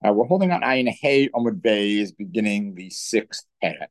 We're holding on Ayin Hey Amud Beis, beginning the sixth parak.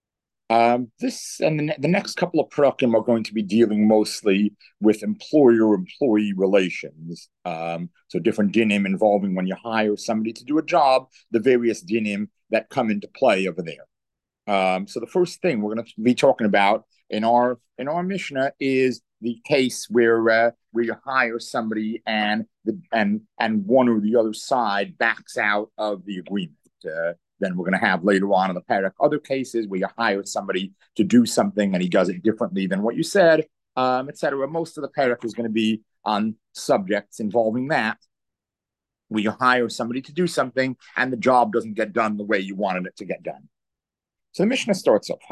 This and the next couple of parakim are going to be dealing mostly with employer-employee relations. So different dinim involving when you hire somebody to do a job, the various dinim that come into play over there. So the first thing we're going to be talking about in our Mishnah is the case where you hire somebody and one or the other side backs out of the agreement. Then we're going to have later on in the parak other cases where you hire somebody to do something and he does it differently than what you said, etc. Most of the parak is going to be on subjects involving that, where you hire somebody to do something and the job doesn't get done the way you wanted it to get done. So the Mishnah starts off,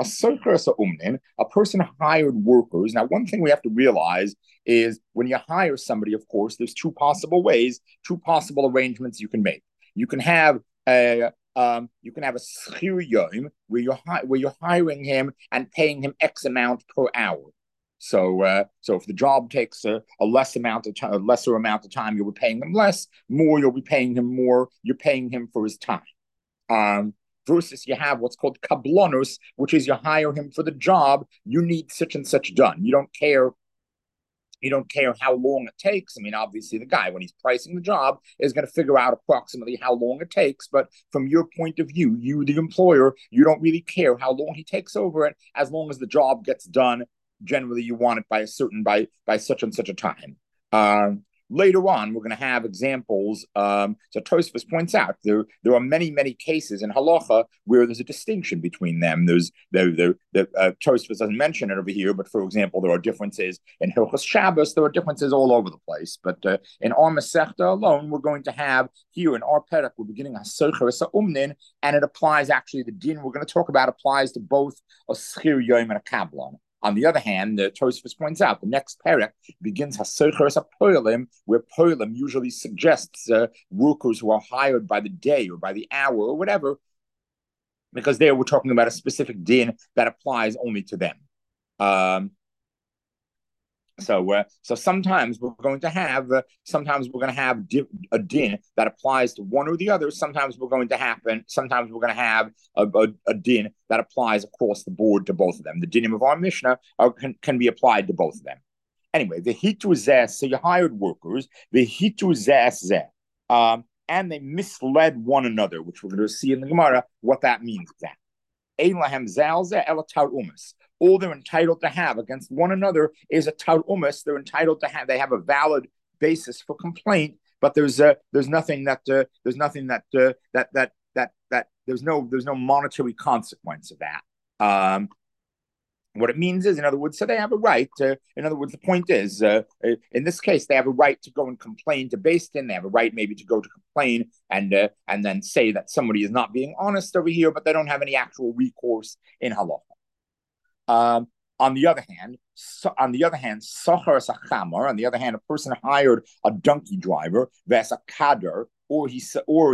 a person hired workers. Now, one thing we have to realize is when you hire somebody, of course, there's two possible ways, two possible arrangements you can make. You can have a schir yom where you're hiring him and paying him X amount per hour. So if the job takes a lesser amount of time, you'll be paying him less. More, you'll be paying him more. You're paying him for his time. Versus you have what's called kablonos, which is you hire him for the job. You need such and such done. You don't care how long it takes. I mean, obviously, the guy, when he's pricing the job, is going to figure out approximately how long it takes. But from your point of view, you, the employer, you don't really care how long he takes over it, as long as the job gets done. Generally, you want it by such and such a time. Later on, we're going to have examples. So Tosfos points out there are many cases in halacha where there's a distinction between them. Tosfos doesn't mention it over here, but for example, there are differences in Hilchos Shabbos. There are differences all over the place. But in our Masechta alone, we're going to have here in our Perek, we're beginning Hasocher Umnin, and it applies actually the din we're going to talk about applies to both a schir yom and a kablon. On the other hand, the Tosfos points out the next parak begins hasocheres poilim, where poilim usually suggests workers who are hired by the day or by the hour or whatever, because there we're talking about a specific din that applies only to them. So sometimes we're going to have a din that applies to one or the other. Sometimes we're going to have a din that applies across the board to both of them. The dinim of our Mishnah can be applied to both of them. Anyway, the hitu zeh, so you hired workers, the hitu zeh, and they misled one another, which we're going to see in the Gemara what that means exactly. All they're entitled to have against one another is a tarumas. They're entitled to have. They have a valid basis for complaint, but there's nothing that there's no monetary consequence of that. What it means is, in other words, so they have a right. In other words, the point is, in this case, they have a right to go and complain to Beis Din. They have a right maybe to go to complain and then say that somebody is not being honest over here, but they don't have any actual recourse in halacha. On the other hand, sachar sachamar. On the other hand, a person hired a donkey driver, that's a kader, or he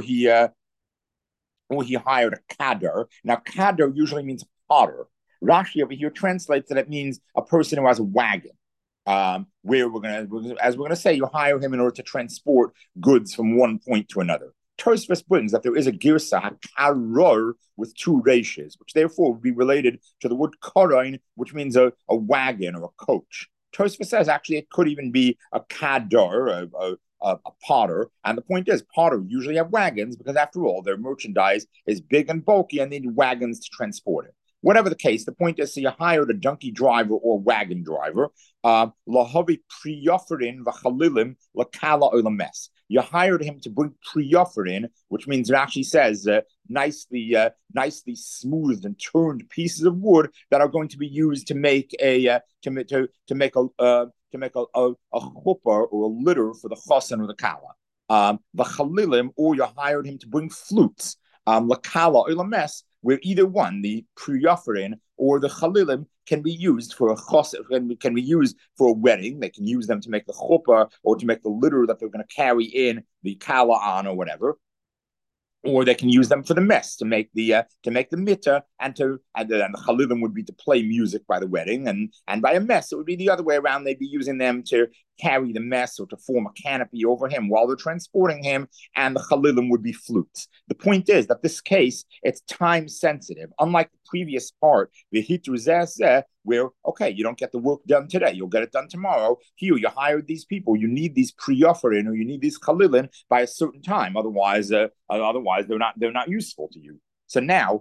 hired a kader. Now, kader usually means potter. Rashi over here translates that it means a person who has a wagon. Where we're gonna say, you hire him in order to transport goods from one point to another. Tosfos brings that there is a girsa karor with two reishes, which therefore would be related to the word korain, which means a wagon or a coach. Tosfos says actually it could even be a kadar, a potter. And the point is, potter usually have wagons because after all, their merchandise is big and bulky and they need wagons to transport it. Whatever the case, the point is, so you hired a donkey driver or wagon driver. Lahavi priyoferin v'chalilim lakala olames. You hired him to bring priyoferin, which means it actually says nicely smoothed and turned pieces of wood that are going to be used to make a chuppah or a litter for the chosin or the kala. V'chalilim, or you hired him to bring flutes. Lakala olames, where either one, the priyoferin or the chalilim, can be used for a chos, can be used for a wedding. They can use them to make the chuppah or to make the litter that they're going to carry in the kala on or whatever. or they can use them for the mess to make the mitzvah, and the chalilim would be to play music by the wedding, and by a mess it would be the other way around. They'd be using them to carry the mess or to form a canopy over him while they're transporting him, and the chalilim would be flutes. The point is that this case, it's time sensitive, unlike the previous part, the hitru where, okay, you don't get the work done today, you'll get it done tomorrow. Here, you hired these people, you need these priyofarin, or you need these chalilin by a certain time. Otherwise they're not useful to you. So now,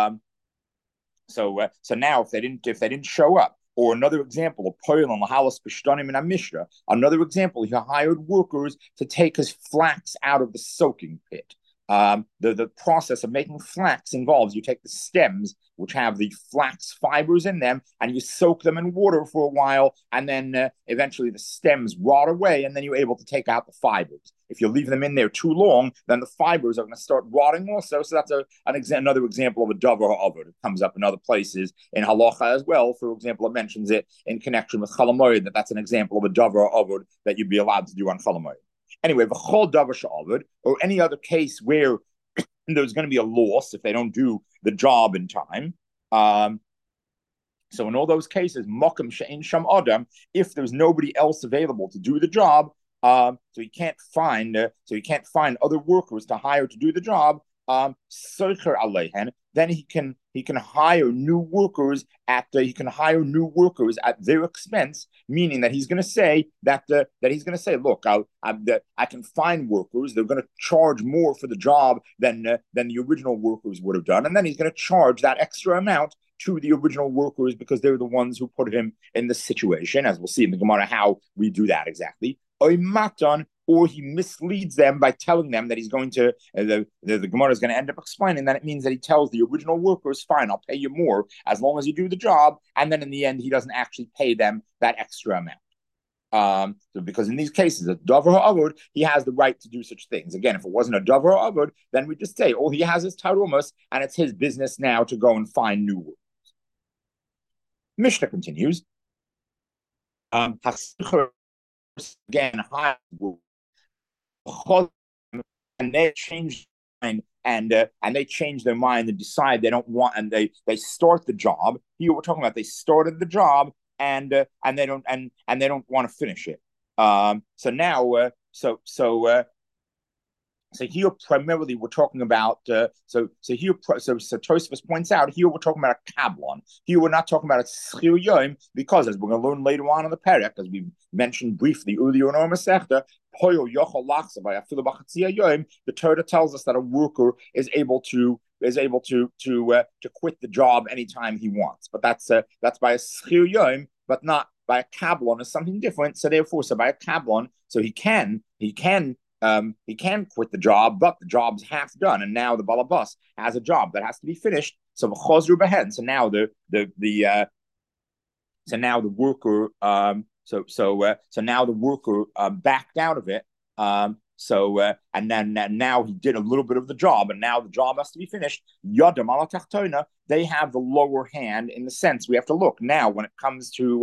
so now if they didn't show up, or another example of Poil and Lahalas Bishtanim in a Mishnah, another example, he hired workers to take his flax out of the soaking pit. The process of making flax involves you take the stems, which have the flax fibers in them, and you soak them in water for a while, and then eventually the stems rot away, and then you're able to take out the fibers. If you leave them in there too long, then the fibers are going to start rotting also. So that's another example of a davar ha'avod. It comes up in other places in halacha as well. For example, it mentions it in connection with Chol Hamoed, that's an example of a davar ha'avod that you'd be allowed to do on Chol Hamoed. Anyway, v'chol davar she'avod, or any other case where there's going to be a loss if they don't do the job in time. So in all those cases, mokum she'ein sham adam, if there's nobody else available to do the job, so he can't find other workers to hire to do the job. Then he can hire new workers at their expense, meaning that he's going to say look, I can find workers. They're going to charge more for the job than the original workers would have done, and then he's going to charge that extra amount to the original workers because they're the ones who put him in this situation, as we'll see in the Gemara how we do that exactly. Or he misleads them by telling them that he's going to, the Gemara is going to end up explaining that it means that he tells the original workers, fine, I'll pay you more as long as you do the job. And then in the end, he doesn't actually pay them that extra amount. So because in these cases, a davar ha'avod, he has the right to do such things. Again, if it wasn't a davar ha'avod, then we just say, all he has is tarumas, and it's his business now to go and find new workers. Mishnah continues. Again, and they change mind and they change their mind and decide they don't want, and they start the job. Here we're talking about they started the job and they don't want to finish it. So now so here primarily we're talking about so Tosfos points out here we're talking about a kablon. Here we're not talking about a schir yom because, as we're going to learn later on in the perek, as we mentioned briefly earlier in our Masechta, the Torah tells us that a worker is able to quit the job anytime he wants, but that's by a schir yom, but not by a kablon. Is something different. So therefore, by a kablon, so he can quit the job, but the job's half done, and now the balabas has a job that has to be finished. So v'chozru behen. So now the worker backed out of it. And then now he did a little bit of the job, and now the job has to be finished. Yadam ala tachtona, they have the lower hand in the sense we have to look now when it comes to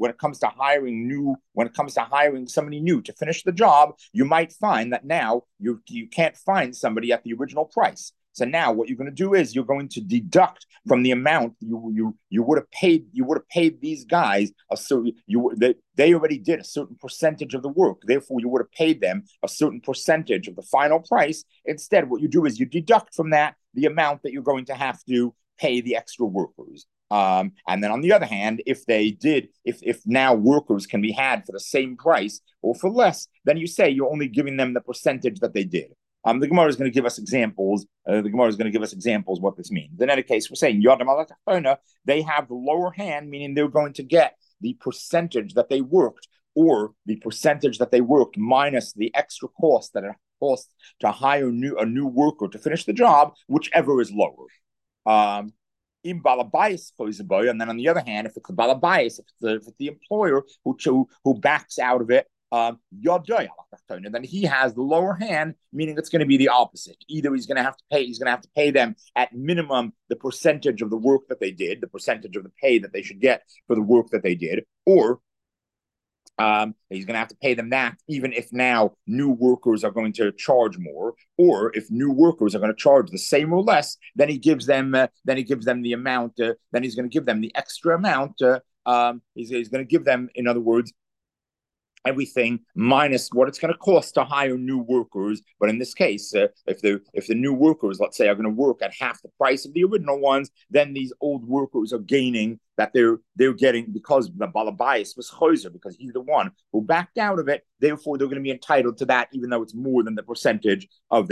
hiring somebody new to finish the job. You might find that now you can't find somebody at the original price. So now what you're going to do is you're going to deduct from the amount you would have paid these guys. So they already did a certain percentage of the work. Therefore, you would have paid them a certain percentage of the final price. Instead, what you do is you deduct from that the amount that you're going to have to pay the extra workers. And then on the other hand, if now workers can be had for the same price or for less, then you say you're only giving them the percentage that they did. The Gemara is going to give us examples. What this means. In any case, we're saying Yadam ala tachtona, they have the lower hand, meaning they're going to get the percentage that they worked, or the percentage that they worked minus the extra cost that it costs to hire a new worker to finish the job, whichever is lower. In balabais, and then on the other hand, if it's the balabais, if it's the employer who backs out of it, and then he has the lower hand, meaning it's going to be the opposite. Either he's going to have to pay them at minimum the percentage of the work that they did, the percentage of the pay that they should get for the work that they did, or He's going to have to pay them that, even if now new workers are going to charge more, or if new workers are going to charge the same or less, then he gives them the amount. Then he's going to give them the extra amount. He's going to give them, in other words, everything minus what it's going to cost to hire new workers. But in this case, if the new workers, let's say, are going to work at half the price of the original ones, then these old workers are gaining that they're getting, because the Balabayas was Choser, because he's the one who backed out of it. Therefore, they're going to be entitled to that, even though it's more than the percentage of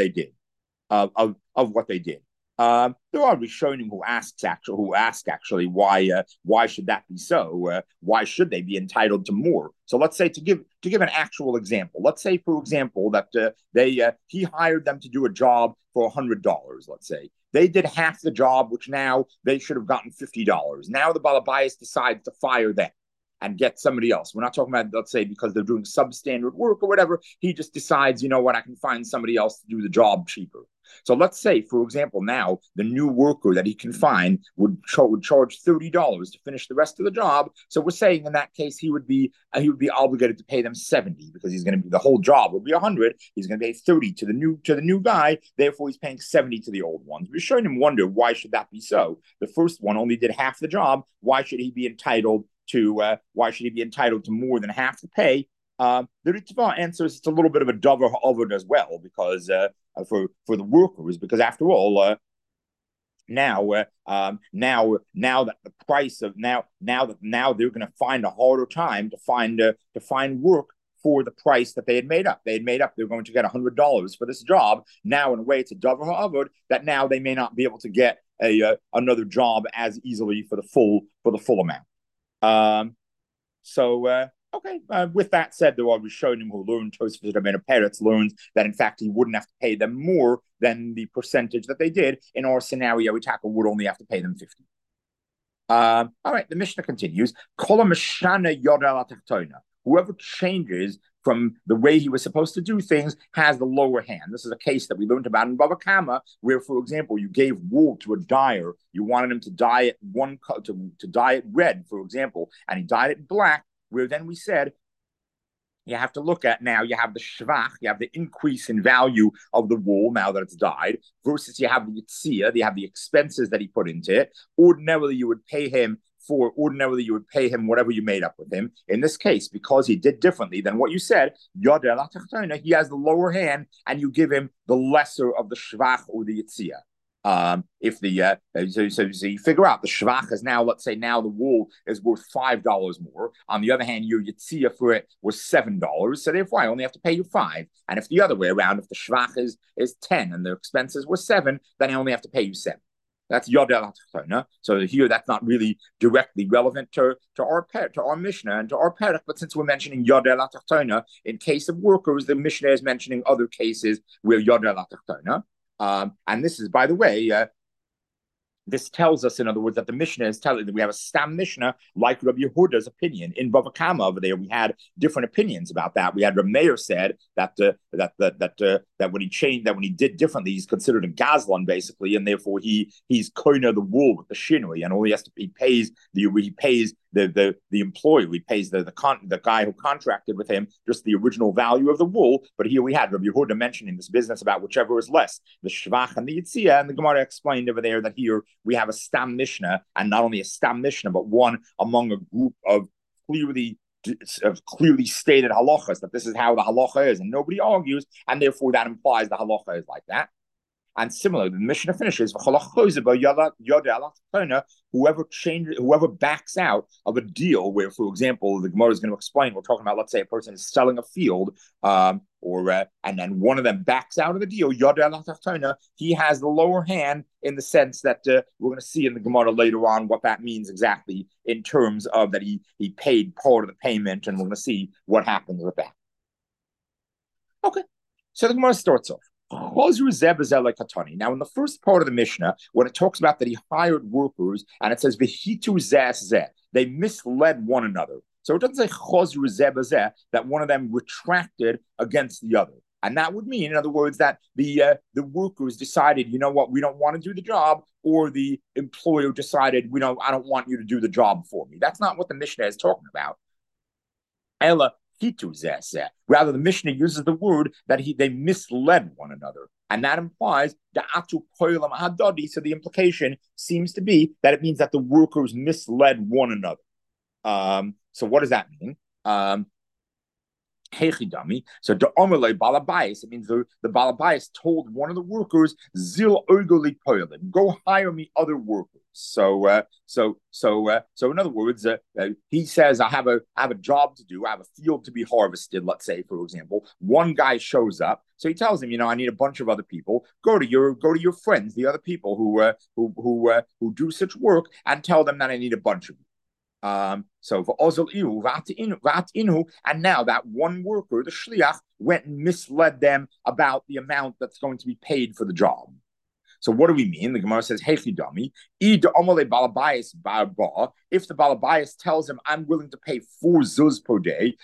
what they did. There are Rishonim who ask actually why should that be so? Why should they be entitled to more? So let's say, to give an actual example. Let's say, for example, that he hired them to do a job for $100. Let's say they did half the job, which now they should have gotten $50. Now the Balabayas decides to fire them and get somebody else. We're not talking about, let's say, because they're doing substandard work or whatever. He just decides, you know what, I can find somebody else to do the job cheaper. So let's say, for example, now the new worker that he can find would charge $30 to finish the rest of the job. So we're saying in that case he would be obligated to pay them 70, because he's going to be, the whole job would be 100. He's going to pay 30 to the new guy. Therefore, he's paying 70 to the old ones. We're showing him wonder, why should that be so? The first one only did half the job. Why should he be entitled to more than half the pay? The Ritva answers it's a little bit of a davar ha'avod as well, because for the workers, because after all, now that the price of now they're going to find a harder time to find work for the price that they had made up. They're going to get $100 for this job. Now, in a way, it's a davar ha'avod that now they may not be able to get another job as easily for the full amount. Okay. With that said, there are Rishonim who learned, Tosfos Rabbeinu Peretz learns that in fact he wouldn't have to pay them more than the percentage that they did. In our scenario, Itaka would only have to pay them 50. All right, the Mishnah continues. Whoever changes from the way he was supposed to do things has the lower hand. This is a case that we learned about in Bava Kama, where, for example, you gave wool to a dyer. You wanted him to dye it to dye it red, for example, and he dyed it black. Where then we said, you have to look at, now you have the shvach, you have the increase in value of the wool now that it's dyed, versus you have the yitzia, you have the expenses that he put into it. Ordinarily, you would pay him whatever you made up with him. In this case, because he did differently than what you said, he has the lower hand, and you give him the lesser of the shvach or the yitzia. If the so you figure out the shvach is now, let's say now the wool is worth $5 more. On the other hand, your yitzia for it was $7, so therefore I only have to pay you 5. And if the other way around, if the shvach is 10 and the expenses were 7, then I only have to pay you 7. That's Yodel HaTachtoina. So here, that's not really directly relevant to our Mishnah and to our Perek, but since we're mentioning Yodel HaTachtoina, in case of workers, the Mishnah is mentioning other cases where Yodel HaTachtoina. And this is, by the way, this tells us, in other words, that the Mishnah is telling that we have a Stam Mishnah like Rabbi Yehuda's opinion. In Bava Kama over there, we had different opinions about that. We had Rabbi Meir said that when he did differently, he's considered a gazlan basically, and therefore he's koina the wool with the shinui, and all he pays the employee, he pays the guy who contracted with him just the original value of the wool. But here we had Rabbi Yehuda mentioning this business about whichever is less, the shvach and the yitzia, and the Gemara explained over there that here we have a Stam Mishnah, and not only a Stam Mishnah, but one among a group of clearly stated halachas, that this is how the halacha is, and nobody argues, and therefore that implies the halacha is like that. And similarly, the Mishnah finishes, whoever backs out of a deal where, for example, the Gemara is going to explain, we're talking about, let's say a person is selling a field, and then one of them backs out of the deal, he has the lower hand, in the sense that we're going to see in the Gemara later on what that means exactly, in terms of that he paid part of the payment, and we're going to see what happens with that. Okay, so the Gemara starts off. Now, in the first part of the Mishnah, when it talks about that he hired workers, and it says v'hitu zeh, they misled one another. So it doesn't say chozru zeh that one of them retracted against the other, and that would mean, in other words, that the workers decided, you know what, we don't want to do the job, or the employer decided, I don't want you to do the job for me. That's not what the Mishnah is talking about. Ella Rather, the Mishnah uses the word that they misled one another. And that implies the atu koilam hadadi. So the implication seems to be that it means that the workers misled one another. So what does that mean? Hechidami. So the Omerle Balabais, it means the Balabais told one of the workers, Zil Ergoli Poilim, go hire me other workers. So in other words, he says, I have a job to do, I have a field to be harvested, let's say, for example. One guy shows up, so he tells him, I need a bunch of other people. Go to your friends, the other people who do such work, and tell them that I need a bunch of you. So for Ozil Inu, and now that one worker, the shliach, went and misled them about the amount that's going to be paid for the job. So what do we mean? The Gemara says, Hechidami, if the Balabais tells him, I'm willing to pay 4 zuz per day,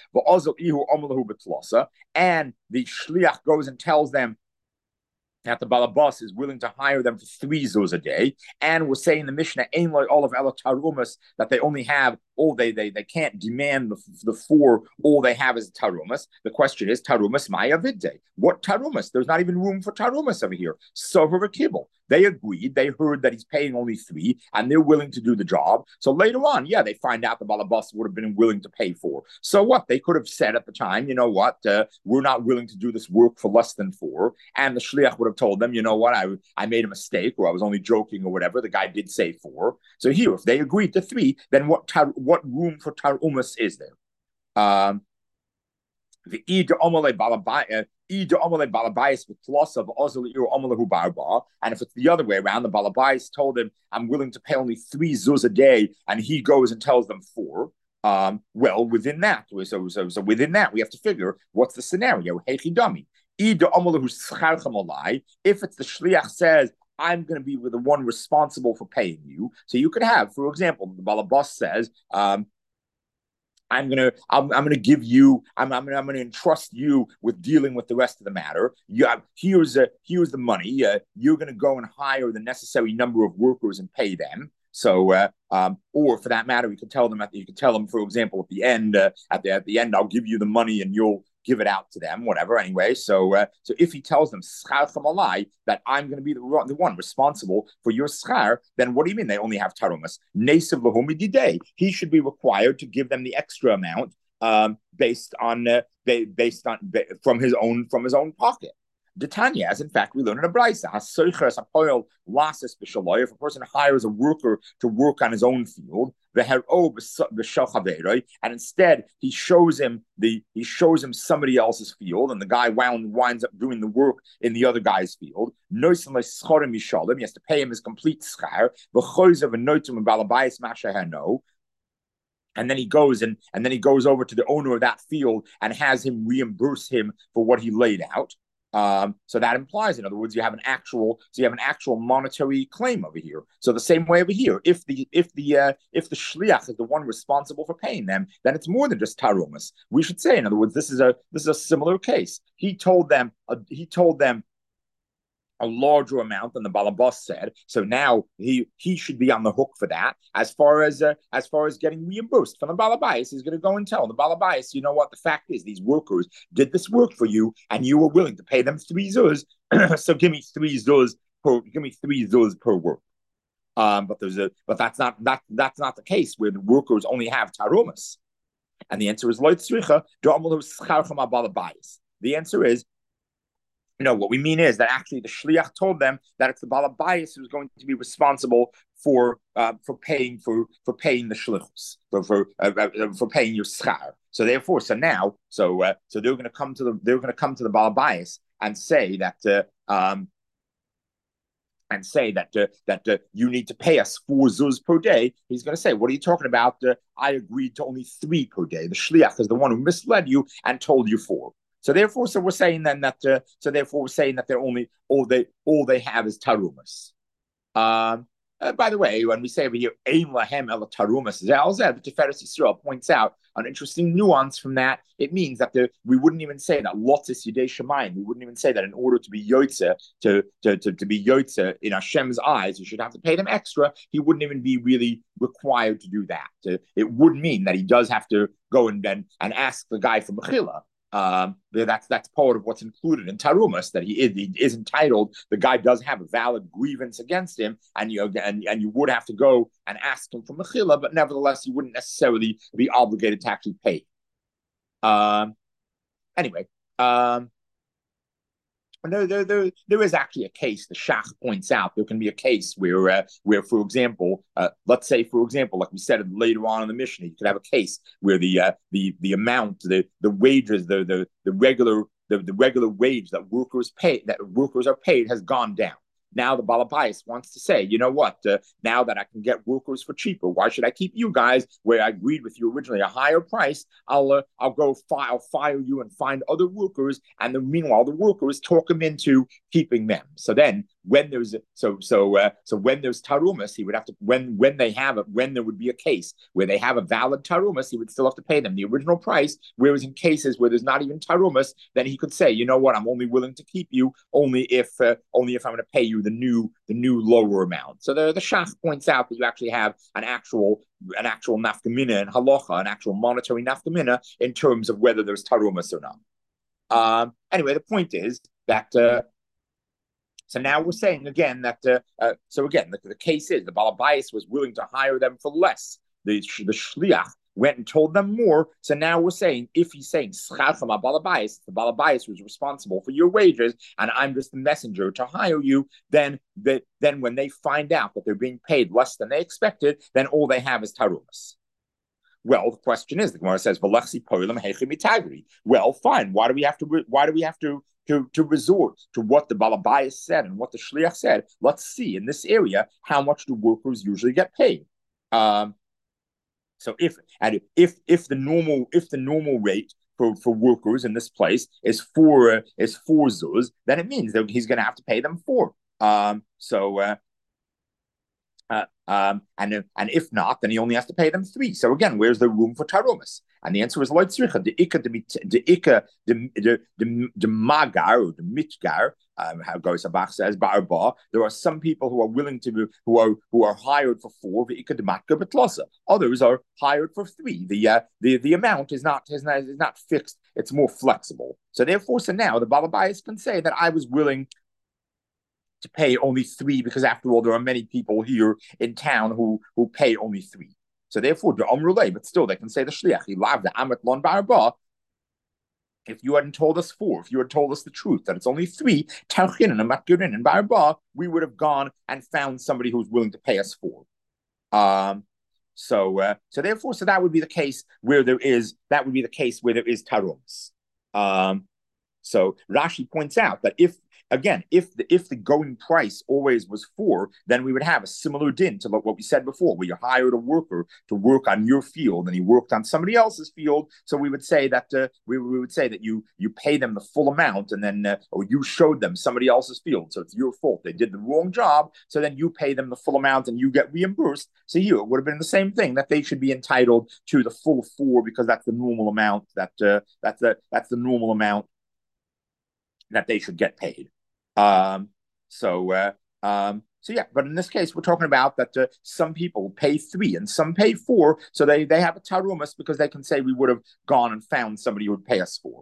and the shliach goes and tells them that the Balabas is willing to hire them for 3 zuz a day, and we're saying the Mishnah ain't like all of Ela Tarumas, that they only have they can't demand the 4, all they have is tarumas. The question is tarumas maya vidde. What tarumas? There's not even room for tarumas over here. Sover a kibble. They agreed. They heard that he's paying only 3, and they're willing to do the job. So later on, they find out the balabas would have been willing to pay 4. So what? They could have said at the time, we're not willing to do this work for less than 4. And the shliach would have told them, I made a mistake, or I was only joking, or whatever. The guy did say 4. So here, if they agreed to 3, then what room for tarumas is there? And if it's the other way around, the balabais told him, I'm willing to pay only 3 zuz a day, and he goes and tells them 4. Well, within that, so within that, we have to figure what's the scenario. If it's the shliach says, I'm going to be the one responsible for paying you. So you could have, for example, the balabas says, I'm going to entrust you with dealing with the rest of the matter. Here's the money. You're going to go and hire the necessary number of workers and pay them. So, or for that matter, you can tell them, for example, at the end, I'll give you the money and you'll give it out to them, whatever. Anyway, so if he tells them that I'm going to be the one responsible for your schar, then what do you mean they only have tarumas? He should be required to give them the extra amount based on from his own pocket. Tanya, as in fact we learn in a brisa, if a person hires a worker to work on his own field, and instead he shows him somebody else's field, and the guy winds up doing the work in the other guy's field. He has to pay him his complete schar. And then he goes over to the owner of that field and has him reimburse him for what he laid out. So that implies, in other words, you have an actual monetary claim over here. So the same way over here, if the shliach is the one responsible for paying them, then it's more than just tarumas. We should say, in other words, this is a similar case. He told them a larger amount than the balabas said. So now he should be on the hook for that. As far as getting reimbursed from the balabais, he's going to go and tell the balabais, you know what? The fact is, these workers did this work for you, and you were willing to pay them 3 zuz. So give me 3 zuz per work. But that's not the case where the workers only have tarumas. And the answer is loy tzricha do'amalu scharcham balabais. The answer is, no, what we mean is that actually the shliach told them that it's the balabais who's going to be responsible for paying the shlichus, for paying your schar. So therefore, they're going to come to the balabais and say that you need to pay us 4 zuz per day. He's going to say, what are you talking about? I agreed to only 3 per day. The shliach is the one who misled you and told you 4. So we're saying then that they're only all they have is tarumas. By the way, when we say over here, Ein lahem ela tarumas, the Tiferes Yisrael points out an interesting nuance from that. It means that we wouldn't even say that lotis yidei shemayim. We wouldn't even say that in order to be yotze, to be yotze in Hashem's eyes, you should have to pay them extra. He wouldn't even be really required to do that. It would mean that he does have to go and ask the guy for mechila. That's part of what's included in tarumas, that he is entitled. The guy does have a valid grievance against him, and you would have to go and ask him for mechila, but nevertheless, you wouldn't necessarily be obligated to actually pay. Anyway, there is actually a case. The Shach points out there can be a case where, for example, let's say, for example, like we said later on in the Mishnah, you could have a case where the amount, the wages, the regular wage that workers are paid has gone down. Now the balabais wants to say, you know what? Now that I can get workers for cheaper, why should I keep you guys where I agreed with you originally a higher price? I'll fire you and find other workers, and meanwhile the workers talk him into keeping them. So then when there's when there's tarumas, he would have to when there would be a case where they have a valid tarumas, he would still have to pay them the original price. Whereas in cases where there's not even tarumas, then he could say, you know what, I'm only willing to keep you only if I'm going to pay you the new lower amount. So the Shach points out that you actually have an actual nafkamina and halacha, an actual monetary nafkamina in terms of whether there's tarumas or not. Anyway, the point is that. So now we're saying again that the case is the balabais was willing to hire them for less. The shliach went and told them more. So now we're saying, if he's saying schar from a balabais, the balabais was responsible for your wages, and I'm just the messenger to hire you. Then when they find out that they're being paid less than they expected, then all they have is tarumas. Well, the question is, the Gemara says, well, fine. Why do we have to resort to what the balabais said and what the shliach said? Let's see in this area how much do workers usually get paid. So if the normal rate for workers in this place is four zuz, then it means that he's going to have to pay them four. And if not, then he only has to pay them three. So again, where's the room for tarumas? And the answer is loy tzricha. The magar or the mitgar. How Goy Sabach says, ba'arba. There are some people who are willing to who are hired for four. Others are hired for three. The amount is not fixed. It's more flexible. So therefore, now the balabais can say that I was willing to pay only three, because after all, there are many people here in town who pay only three. So therefore, the Amrulay, but still they can say the Shliach, he loved the Amet Lon Barba. If you hadn't told us four, if you had told us the truth that it's only three, Tauchin and Matgurin and Barba, we would have gone and found somebody who's willing to pay us four. So that would be the case where there is tarums. So Rashi points out that if the going price always was four, then we would have a similar din to what we said before, where you hired a worker to work on your field and he worked on somebody else's field. So we would say that you pay them the full amount, and then or you showed them somebody else's field, so it's your fault. They did the wrong job, so then you pay them the full amount and you get reimbursed. So here it would have been the same thing, that they should be entitled to the full four, because that's the normal amount that's the normal amount that they should get paid. So yeah, but in this case, we're talking about that some people pay three and some pay four, so they have a tarumas because they can say we would have gone and found somebody who would pay us four.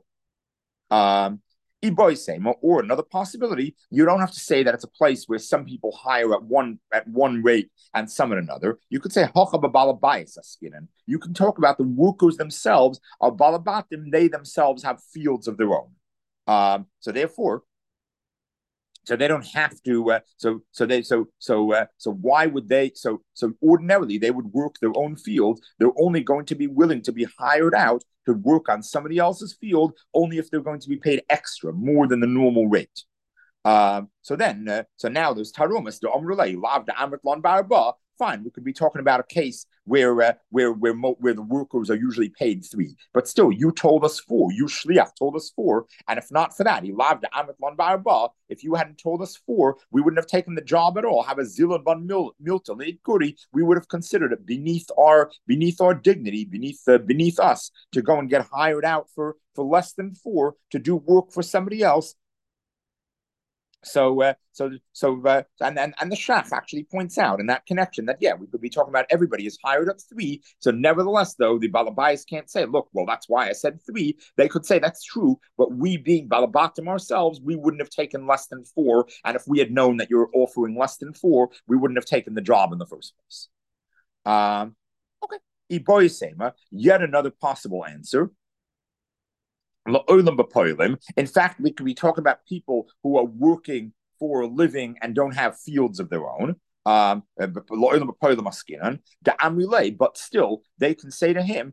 Or another possibility, you don't have to say that it's a place where some people hire at one rate and some at another. You could say hocha b'balabais askinan. You can talk about the workers themselves, or balabatim, they themselves have fields of their own. So therefore, so they don't have to. So why would they? So ordinarily they would work their own field. They're only going to be willing to be hired out to work on somebody else's field only if they're going to be paid extra, more than the normal rate. So now there's tarumas, the omrulay, lav the amrit lon barba. Fine, we could be talking about a case where the workers are usually paid 3. But still, you told us 4. You shliach told us 4, and if not for that, if you hadn't told us 4, we wouldn't have taken the job at all. Have a zilad ban milton we would have considered it beneath our dignity, beneath us, to go and get hired out for less than 4 to do work for somebody else. And the Shach actually points out in that connection that we could be talking about everybody is hired at 3. So nevertheless, though, the Balabais can't say, look, well, that's why I said 3. They could say that's true, but we being Balabatim ourselves, we wouldn't have taken less than 4. And if we had known that you're offering less than 4, we wouldn't have taken the job in the first place. Okay. Yet another possible answer. In fact, we could be talking about people who are working for a living and don't have fields of their own. But still, they can say to him,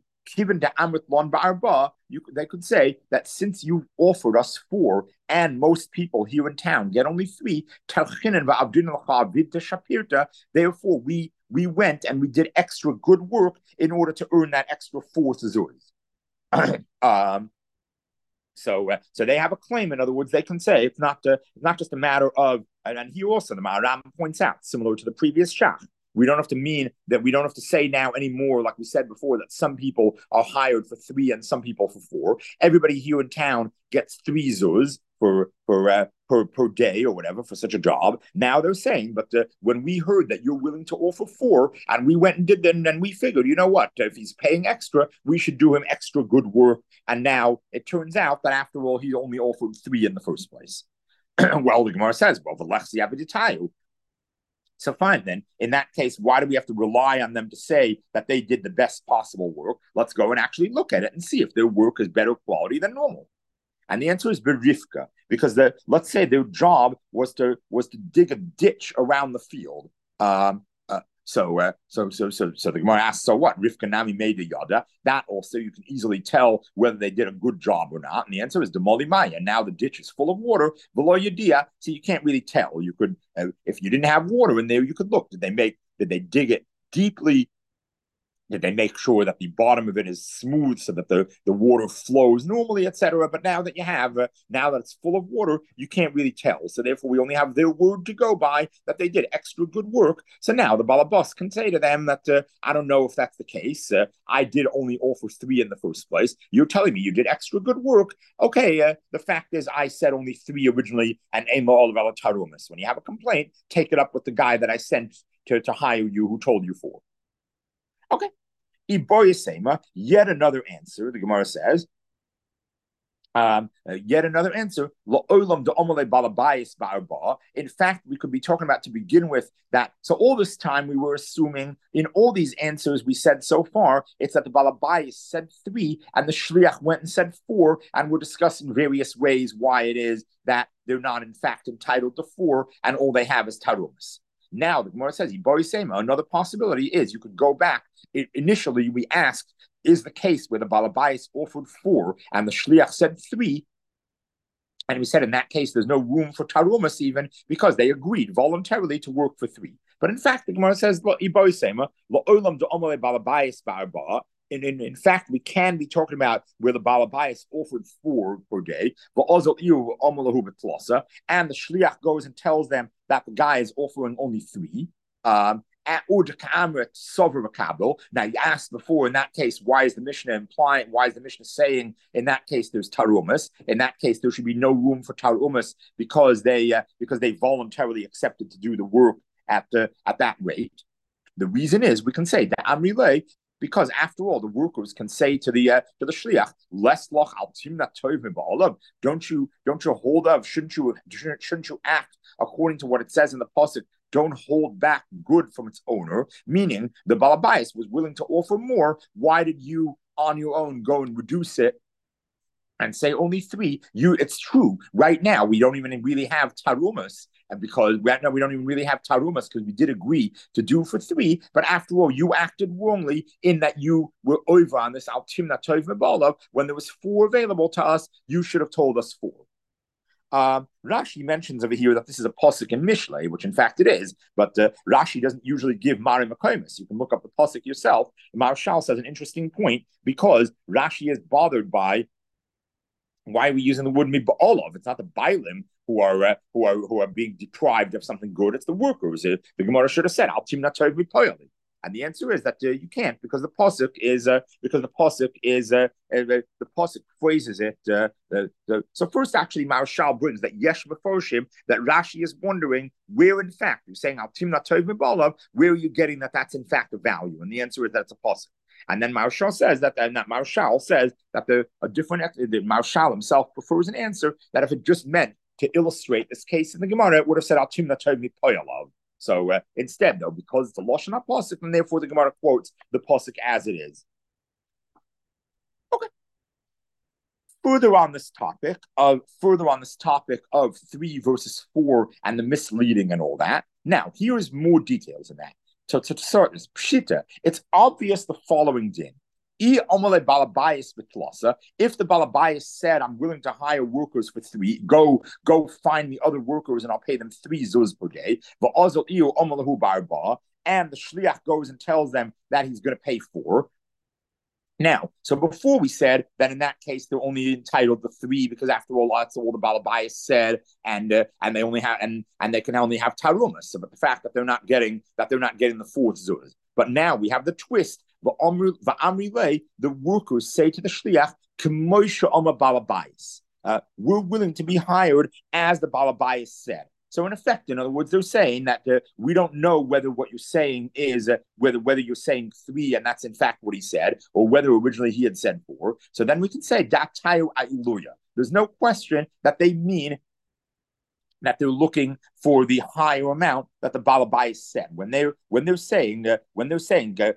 they could say that since you offered us 4 and most people here in town get only 3, therefore we went and we did extra good work in order to earn that extra 4 zuz. So they have a claim. In other words, they can say it's not just a matter of, and here also the Maharam points out, similar to the previous Shach, we don't have to say now anymore, like we said before, that some people are hired for 3 and some people for 4. Everybody here in town gets 3 zuz per day or whatever for such a job. Now they're saying, but when we heard that you're willing to offer 4, and we went and did them, and we figured, you know what, if he's paying extra, we should do him extra good work. And now it turns out that after all, he only offered 3 in the first place. Well, the Gemara says, well, the lechsi avaditayu. So fine, then, in that case, why do we have to rely on them to say that they did the best possible work? Let's go and actually look at it and see if their work is better quality than normal. And the answer is berifka, because let's say their job was to dig a ditch around the field. So the Gemara asks, so what? Rivka nami made the yada. That also you can easily tell whether they did a good job or not. And the answer is demoli maya. Now the ditch is full of water below yadia, so you can't really tell. You could, if you didn't have water in there, you could look. Did they dig it deeply? Did they make sure that the bottom of it is smooth so that the water flows normally, etc.? But now that now that it's full of water, you can't really tell. So therefore, we only have their word to go by that they did extra good work. So now the balabas can say to them that I don't know if that's the case. I did only offer 3 in the first place. You're telling me you did extra good work. Okay, the fact is I said only 3 originally, and Ema Oliver Tarumas. When you have a complaint, take it up with the guy that I sent to hire you, who told you 4. Okay. Yet another answer, the Gemara says. Yet another answer. In fact, we could be talking about to begin with that. So all this time we were assuming in all these answers we said so far, it's that the Balabais said 3 and the Shliach went and said 4, and we're discussing various ways why it is that they're not in fact entitled to 4 and all they have is Tarumas. Now the Gemara says, another possibility is you could go back. Initially, we asked, is the case where the Balabais offered 4 and the Shliach said 3? And we said in that case, there's no room for Tarumas even because they agreed voluntarily to work for 3. But in fact, the Gemara says, in fact, we can be talking about where the Balabais offered 4 per day, and the Shliach goes and tells them that the guy is offering only 3. Now, you asked before, in that case, why is the Mishnah saying in that case there's Tarumas? In that case, there should be no room for Tarumas because they voluntarily accepted to do the work at that rate. The reason is we can say that Amrile, because after all, the workers can say to the shliach, "Less loch al timna tov ba'olav." Don't you hold up? Shouldn't you act according to what it says in the pasuk? Don't hold back good from its owner. Meaning, the balabais was willing to offer more. Why did you, on your own, go and reduce it and say only 3? It's true. Right now, we don't even really have tarumas. And because right now we don't even really have tarumas because we did agree to do for 3, but after all, you acted wrongly in that you were over on this al timna tov mebalav when there was 4 available to us. You should have told us 4. Rashi mentions over here that this is a pasuk in Mishlei, which in fact it is, but Rashi doesn't usually give Mari Makomis. You can look up the pasuk yourself. Marshal says an interesting point because Rashi is bothered by why are we using the word miba'olov? It's not the bailim who are being deprived of something good. It's the workers. The Gemara should have said al timna tov mipoyali. And the answer is that you can't because the pasuk is the pasuk phrases it. So first, actually, Marshal brings that yesh b'forshim that Rashi is wondering where, in fact, you're saying al timna tov mibalav. Where are you getting that that's in fact a value? And the answer is that it's a pasuk. And then Marshal says that, the Marshal himself prefers an answer that if it just meant to illustrate this case in the Gemara, it would have said al timna tov mipoyalav. So instead, though, because it's a Lashon HaPasuk, and therefore the Gemara quotes the Pasuk as it is. Okay. Further on this topic of 3 verses 4 and the misleading and all that. Now, here is more details in that. So to start this, Pshita, it's obvious the following din. If the Balabayas said, I'm willing to hire workers for 3, go find me other workers and I'll pay them 3 zuz per day. And the Shliach goes and tells them that he's going to pay 4. Now, so before we said that in that case they're only entitled to 3 because after all that's all the Balabayas said, and they only have and they can only have tarumas. So, but the fact that they're not getting the 4th zuz. But now we have the twist. The workers say to the shliach, we're willing to be hired as the Balabayas said. So in effect, in other words, they're saying that we don't know whether what you're saying is whether you're saying 3 and that's in fact what he said, or whether originally he had said 4. So then we can say datayu ailuya. There's no question that they mean that they're looking for the higher amount that the Balabayas said. When they're saying Kemosha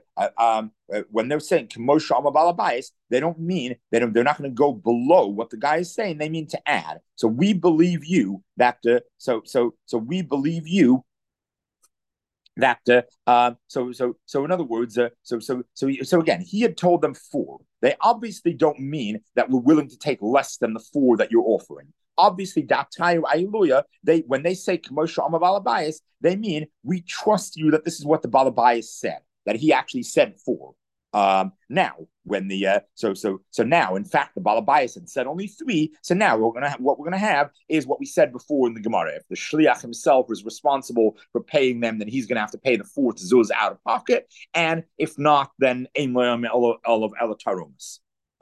Ama Balabayas, they don't mean they're not going to go below what the guy is saying. They mean to add. So we believe you that so we believe you that so in other words so again he had told them 4. They obviously don't mean that we're willing to take less than the 4 that you're offering. Obviously, when they say Kemosha Ama Balabayas, they mean we trust you that this is what the Balabayas said, that he actually said 4. Now, when the so now, in fact, the Balabayas had said only 3. So now what we're gonna have is what we said before in the Gemara. If the Shliach himself is responsible for paying them, then he's gonna have to pay the 4th zuz out of pocket, and if not, then Ein Loyam Olav Elatarumas.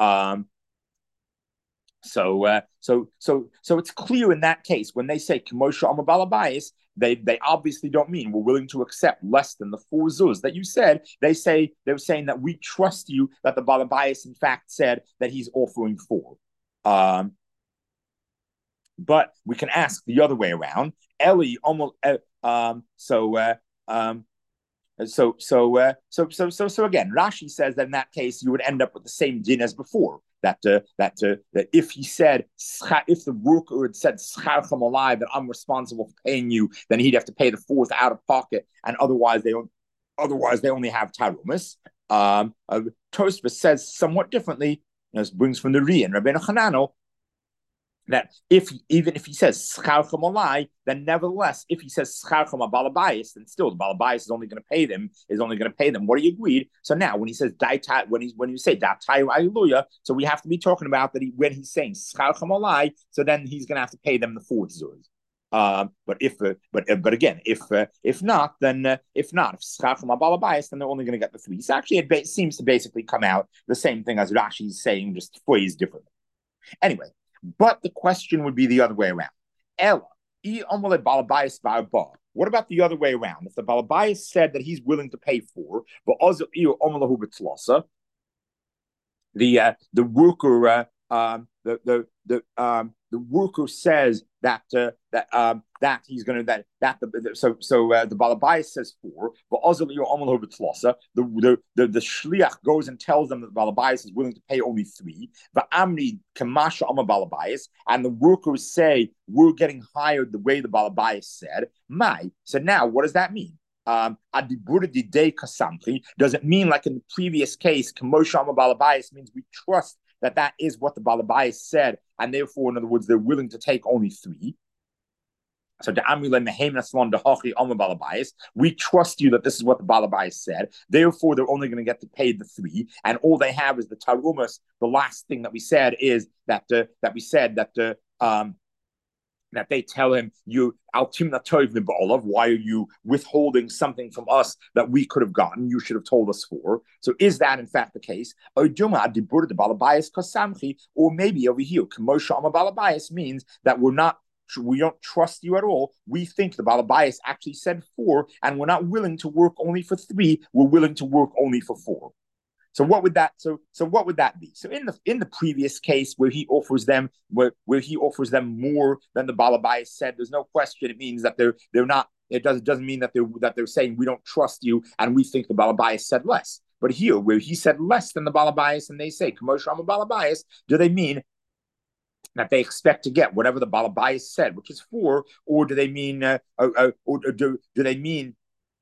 So it's clear in that case when they say Kemosha Ama Balabayas, they obviously don't mean we're willing to accept less than the 4 zuz that you said. They're saying that we trust you that the Balabayas in fact said that he's offering 4. But we can ask the other way around. Eli almost so again, Rashi says that in that case you would end up with the same din as before. That if he said, if the worker had said Scharcham alive, that I'm responsible for paying you, then he'd have to pay the 4th out of pocket, and otherwise they only have tarumas. Tosfos says somewhat differently. This brings from the Rian, Rabbeinu Hananel, that even if he says Scharcham alai, then nevertheless, if he says Scharcham Balabayas, then still the Balabayas is only going to pay them. What do you agreed? So now when he says when you say Datayu Ailuya, so we have to be talking about that when he's saying Scharcham alai, so then he's going to have to pay them the 4th zuz. But if not, if Scharcham Balabayas, then they're only going to get the 3. So actually, it seems to basically come out the same thing as Rashi's saying, just phrased differently. Anyway. But the question would be the other way around. What about the other way around? If the Balabayas said that he's willing to pay 4, but the worker the worker says that he's going to the Balabayas says 4, but the shliach goes and tells them that the Balabayas is willing to pay only 3. But Amri Kamasha Ama Balabayas, and the workers say we're getting hired the way the Balabayas said. So now what does that mean? Does it mean like in the previous case, Kemosha Ama Balabayas means we trust that that is what the Balabayas said, and therefore, in other words, they're willing to take only 3. So we trust you that this is what the Balabayas said. Therefore, they're only going to get to pay the 3, and all they have is the tarumas. The last thing that we said is that that they tell him, you altimna tov ba'olav, why are you withholding something from us that we could have gotten? You should have told us for. So is that in fact the case? Or maybe over here, Kamosha Ama Balabayas means that we don't trust you at all. We think the Balabayas actually said 4, and we're not willing to work only for 3. We're willing to work only for 4. So what would that? So what would that be? So in the previous case where he offers them more than the Balabayas said, there's no question. It means that they're not. It doesn't mean that they're saying we don't trust you and we think the Balabayas said less. But here, where he said less than the Balabayas, and they say Kamosh Rama Balabayas, do they mean that they expect to get whatever the Balabayas said, which is 4, or do they mean, do they mean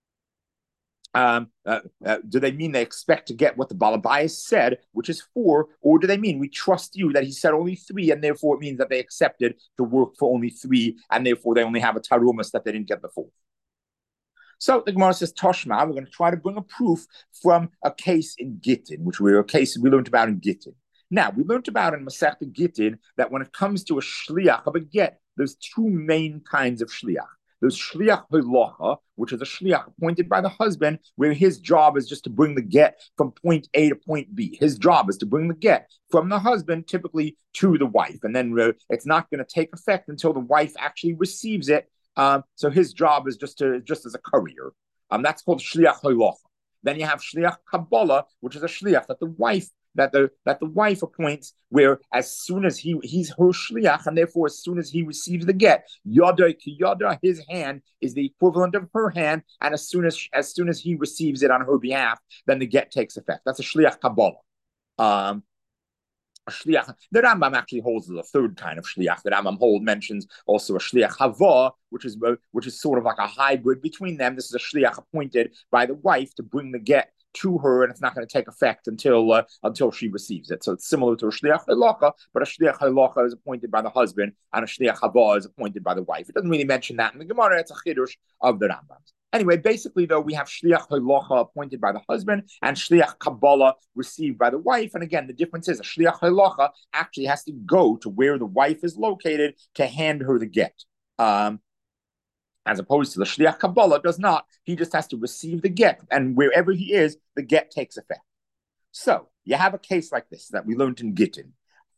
they expect to get what the Balabayas said, which is 4, or do they mean we trust you that he said only 3, and therefore it means that they accepted to work for only 3, and therefore they only have a tarumas that they didn't get the 4? So the Gemara says, Toshma, we're going to try to bring a proof from a case in Gittin, which we learned about in Gittin. Now, we learned about in Masechta Gittin that when it comes to a shliach of a get, there's 2 main kinds of shliach. There's shliach halacha, which is a shliach appointed by the husband, where his job is just to bring the get from point A to point B. His job is to bring the get from the husband, typically to the wife, and then it's not going to take effect until the wife actually receives it. So his job is just as a courier. That's called shliach halacha. Then you have shliach kabbalah, which is a shliach that the wife appoints, where as soon as he's her shliach, and therefore as soon as he receives the get, yada ki yada, his hand is the equivalent of her hand, and as soon as he receives it on her behalf, then the get takes effect. That's a shliach kabbalah. A shliach. The Rambam actually holds the 3rd kind of shliach. The Rambam mentions also a shliach hava, which is sort of like a hybrid between them. This is a shliach appointed by the wife to bring the get to her, and it's not going to take effect until she receives it. So it's similar to a shliach halacha, but a shliach halacha is appointed by the husband, and a shliach hava is appointed by the wife. It doesn't really mention that in the Gemara. It's a chidush of the Rambam. Anyway, basically, though, we have shliach halacha appointed by the husband and shliach kabbalah received by the wife. And again, the difference is a shliach halacha actually has to go to where the wife is located to hand her the get. As opposed to the shliach kabbalah does not. He just has to receive the get, and wherever he is, the get takes effect. So you have a case like this that we learned in Gittin.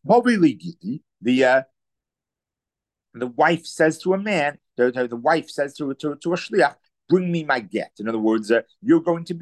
The wife says to a man, the wife says to a shliach, bring me my get. In other words, in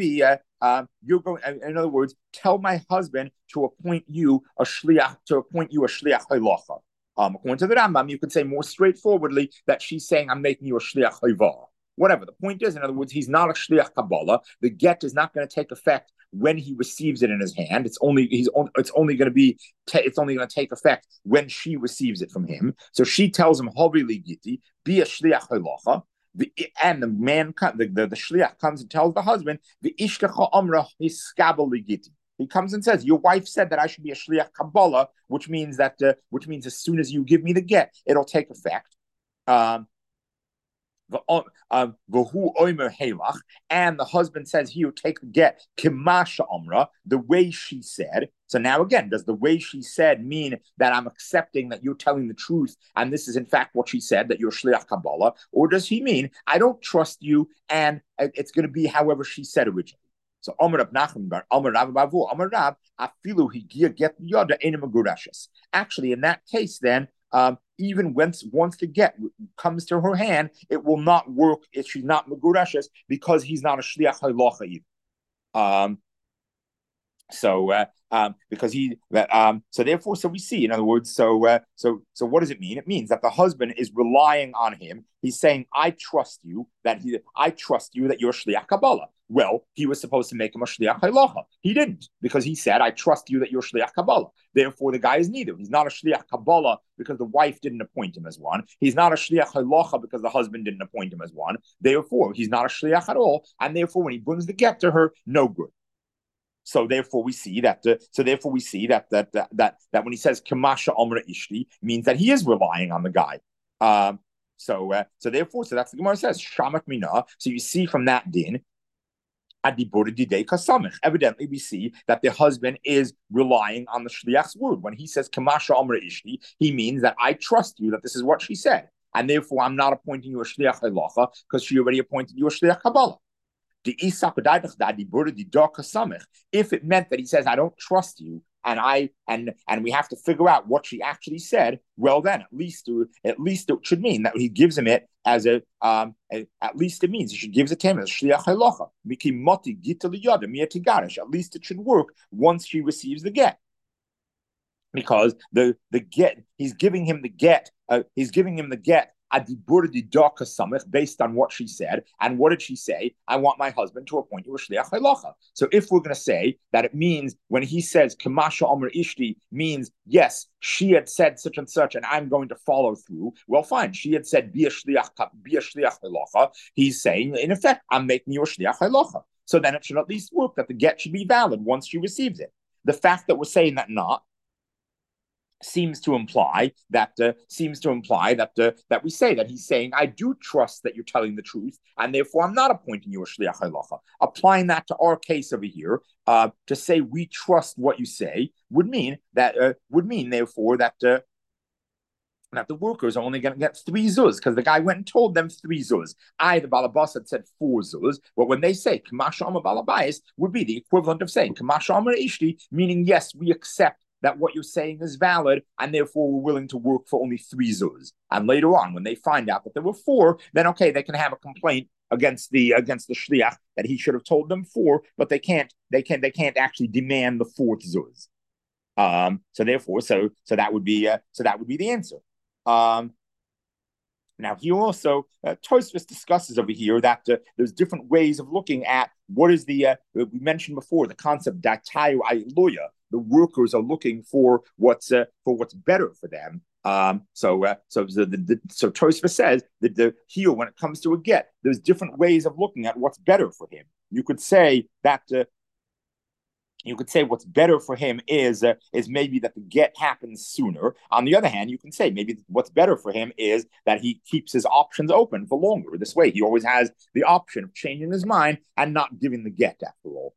other words, tell my husband to appoint you a shliach halacha. According to the Rambam, you could say more straightforwardly that she's saying, I'm making you a shliach hava. Whatever the point is, in other words, he's not a shliach kabbalah. The get is not going to take effect when he receives it in his hand. It's only going to take effect when she receives it from him. So she tells him, Hovi li giti, be a shliach halacha. And the man, the shliach comes and tells the husband, the ishlecha amra hiskabel li giti. He comes and says, your wife said that I should be a shliach kabbalah, which means as soon as you give me the get, it'll take effect. And the husband says, here, take the get, kimasha amra, the way she said. So now again, does the way she said mean that I'm accepting that you're telling the truth, and this is in fact what she said, that you're shliach kabbalah? Or does he mean, I don't trust you, and it's going to be however she said originally? So Amar Rav Nachman bar Amar Rav Bavu Amar Rav afilu higia get yada ena megurashes. Actually, in that case, then even once the get comes to her hand, it will not work if she's not megurashes because he's not a shliach halacha either. So we see, in other words, so what does it mean? It means that the husband is relying on him. He's saying, I trust you that you're shliach kabbalah. Well, he was supposed to make him a shliach halacha. He didn't, because he said, I trust you that you're shliach kabbalah. Therefore, the guy is neither. He's not a shliach kabbalah because the wife didn't appoint him as one. He's not a shliach halacha because the husband didn't appoint him as one. Therefore, he's not a shliach at all. And therefore, when he brings the get to her, no good. So therefore, we see that. That when he says "kamasha omra ishti" means that he is relying on the guy. So that's the Gemara says shamak mina. So you see from that din. Evidently, we see that the husband is relying on the shliach's word. When he says "kamasha omra ishti," he means that I trust you that this is what she said, and therefore I'm not appointing you a shliach halacha because she already appointed you a shliach kabbalah. If it meant that he says I don't trust you, and we have to figure out what she actually said, well then at least it should mean that he gives him it as at least it means he should give it to him as shliach halacha. At least it should work once she receives the get, because the get he's giving him the get based on what she said. And what did she say? I want my husband to appoint you a shliach halacha. So if we're going to say that it means when he says kamasha omer ishti means yes, she had said such and such, and I'm going to follow through. Well, fine. She had said be a shliach halacha. He's saying in effect, I'm making you a shliach halacha. So then it should at least work that the get should be valid once she receives it. The fact that we're saying that not seems to imply that we say that he's saying I do trust that you're telling the truth, and therefore I'm not appointing you a shliach halacha. Applying that to our case over here, to say we trust what you say would mean therefore that the workers are only going to get 3 zuz because the guy went and told them 3 zuz. The balabas had said 4 zuz, but when they say kamasha amar balabayis would be the equivalent of saying kamasha amar ishti, meaning yes, we accept that what you're saying is valid, and therefore we're willing to work for only 3 zuz. And later on, when they find out that there were 4, then okay, they can have a complaint against the shliach that he should have told them 4, but they can't actually demand the 4th zuz. So that would be the answer. Now, he also, Tosfos discusses over here that there's different ways of looking at what is the, we mentioned before, the concept datayu ayluya. The workers are looking for what's better for them. So Tosfos says that here, when it comes to a get, there's different ways of looking at what's better for him. You could say what's better for him is maybe that the get happens sooner. On the other hand, you can say maybe what's better for him is that he keeps his options open for longer. This way, he always has the option of changing his mind and not giving the get after all.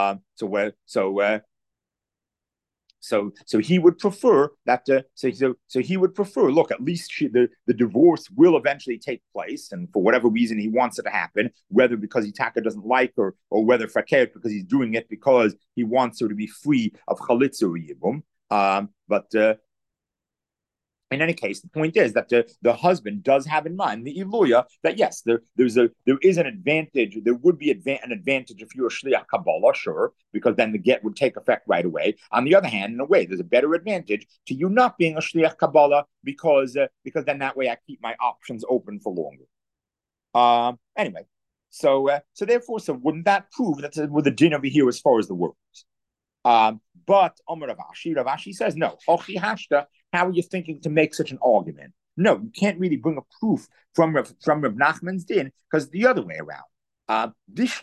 So he would prefer that. So he would prefer. Look, at least the divorce will eventually take place, and for whatever reason he wants it to happen, whether because Itaka doesn't like her, or whether fakir because he's doing it because he wants her to be free of chalitza or yibum. But in any case, the point is that the husband does have in mind the iluya that yes, there is an advantage. There would be an advantage if you're a shliach kabbalah, sure, because then the get would take effect right away. On the other hand, in a way, there's a better advantage to you not being a shliach kabbalah because then that way I keep my options open for longer. Anyway, so wouldn't that prove that with the din over here as far as the workers? But Rav Ashi says no. How are you thinking to make such an argument? No, you can't really bring a proof from Rav Nachman's din because the other way around. If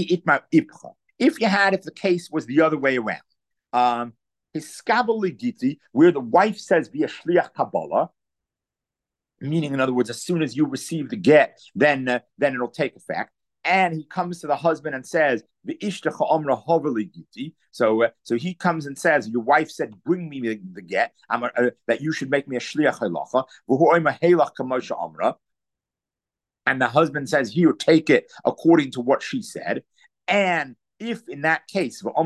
the case was the other way around, where the wife says via shliach kabbalah, meaning in other words, as soon as you receive the get, then it'll take effect. And he comes to the husband and says, so he comes and says, your wife said, bring me the get, that you should make me a shliach halacha. And the husband says, here, take it according to what she said. And if in that case, that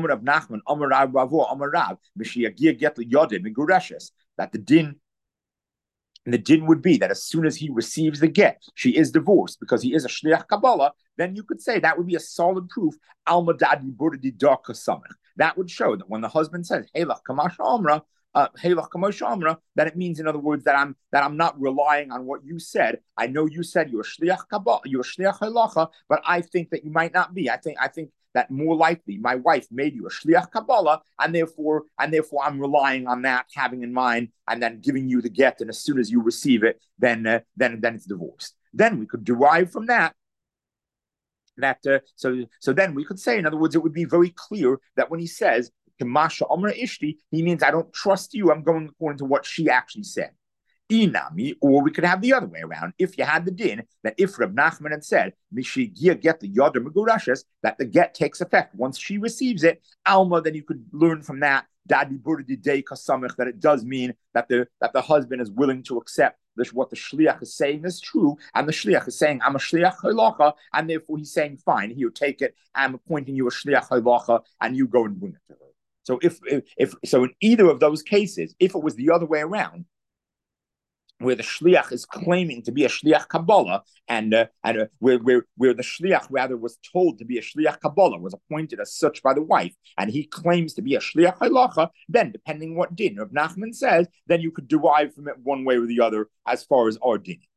the din would be that as soon as he receives the get, she is divorced because he is a shliach kabbalah, then you could say that would be a solid proof. That would show that when the husband says, Heilach kamash amra, that it means, in other words, that I'm not relying on what you said. I know you said you're a shliach kabbalah, you're a shliach halacha, but I think that you might not be. I think that more likely my wife made you a shliach kabbalah, and therefore I'm relying on that, having in mind, and then giving you the get. And as soon as you receive it, then it's divorced. Then we could derive from that So then we could say, in other words, it would be very clear that when he says Kamasha Amra Ishti, he means I don't trust you. I'm going according to what she actually said. Inami, or we could have the other way around. If you had the din that if Reb Nachman had said Mishigia get the Yad Megurashes, that the get takes effect once she receives it, Alma, then you could learn from that that it does mean that the husband is willing to accept what the shliach is saying is true, and the shliach is saying, I'm a shliach halacha, and therefore he's saying, fine, he'll take it, I'm appointing you a shliach halacha, and you go and bring it to her. So if so in either of those cases, if it was the other way around, where the shliach is claiming to be a shliach Kabbalah, and where the shliach rather was told to be a shliach Kabbalah, was appointed as such by the wife, and he claims to be a shliach halacha, then depending what din Rav Nachman says, then you could derive from it one way or the other as far as our din.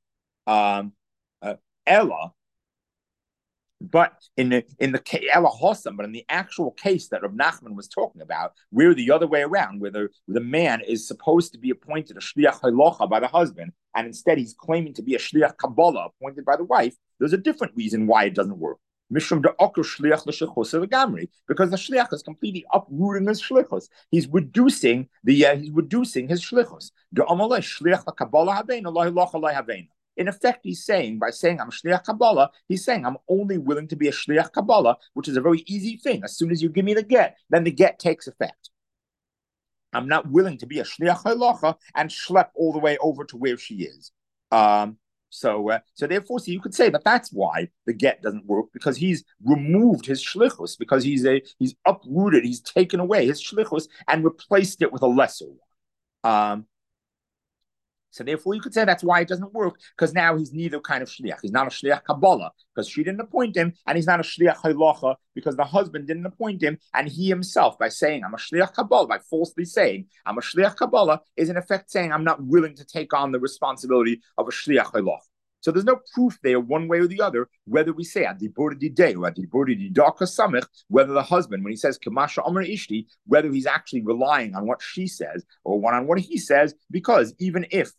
Ella. But in the Ella Hossam, but in the actual case that Rav Nachman was talking about, where the other way around, where the man is supposed to be appointed a shliach halacha by the husband, and instead he's claiming to be a shliach Kabbalah appointed by the wife, there's a different reason why it doesn't work. Mishum de oker shliach l'shechus legamri, because the shliach is completely uprooting his shlichus. He's reducing his shlichus. De amalei shliach l'Kabbalah havein, Allah halacha havein. In effect, he's saying, by saying I'm a Shliach Kabbalah, he's saying I'm only willing to be a Shliach Kabbalah, which is a very easy thing. As soon as you give me the get, then the get takes effect. I'm not willing to be a Shliach Halacha and schlep all the way over to where she is. So therefore, you could say that that's why the get doesn't work, because he's removed his shlichus, because he's uprooted, he's taken away his shlichus and replaced it with a lesser one. So therefore, you could say that's why it doesn't work, because now he's neither kind of shliach. He's not a shliach Kabbalah because she didn't appoint him, and he's not a shliach halacha because the husband didn't appoint him, and he himself, by saying I'm a shliach Kabbalah, by falsely saying I'm a shliach Kabbalah, is in effect saying I'm not willing to take on the responsibility of a shliach halacha. So there's no proof there one way or the other, whether we say adibur didei or adibur didaka samich, whether the husband, when he says kamasha amar ishti, whether he's actually relying on what she says or on what he says, because even if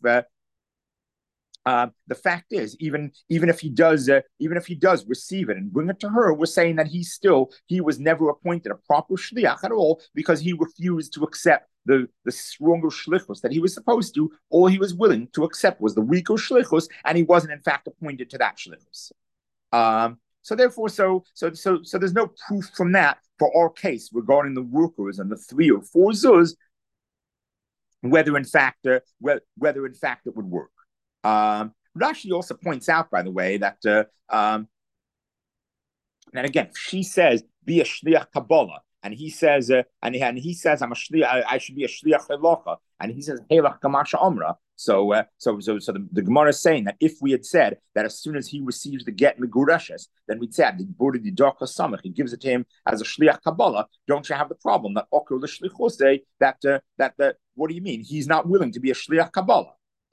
the fact is, even if he does receive it and bring it to her, we're saying that he was never appointed a proper shliach at all, because he refused to accept the stronger shlichus that he was supposed to. All he was willing to accept was the weaker shlichus, and he wasn't in fact appointed to that shlichus. So therefore, so there's no proof from that for our case regarding the workers and the 3 or 4 zuz, whether in fact it would work. Rashi also points out, by the way, that and again, if she says be a shliach Kabbalah, and he says I'm a shliach, I should be a shliach halacha, and he says helach kamasha amra. So the Gemara is saying that if we had said that as soon as he receives the get megureshes, then we'd say the border the darka samach, he gives it to him as a shliach Kabbalah. Don't you have the problem that oker l'shlichose that what do you mean he's not willing to be a shliach Kabbalah?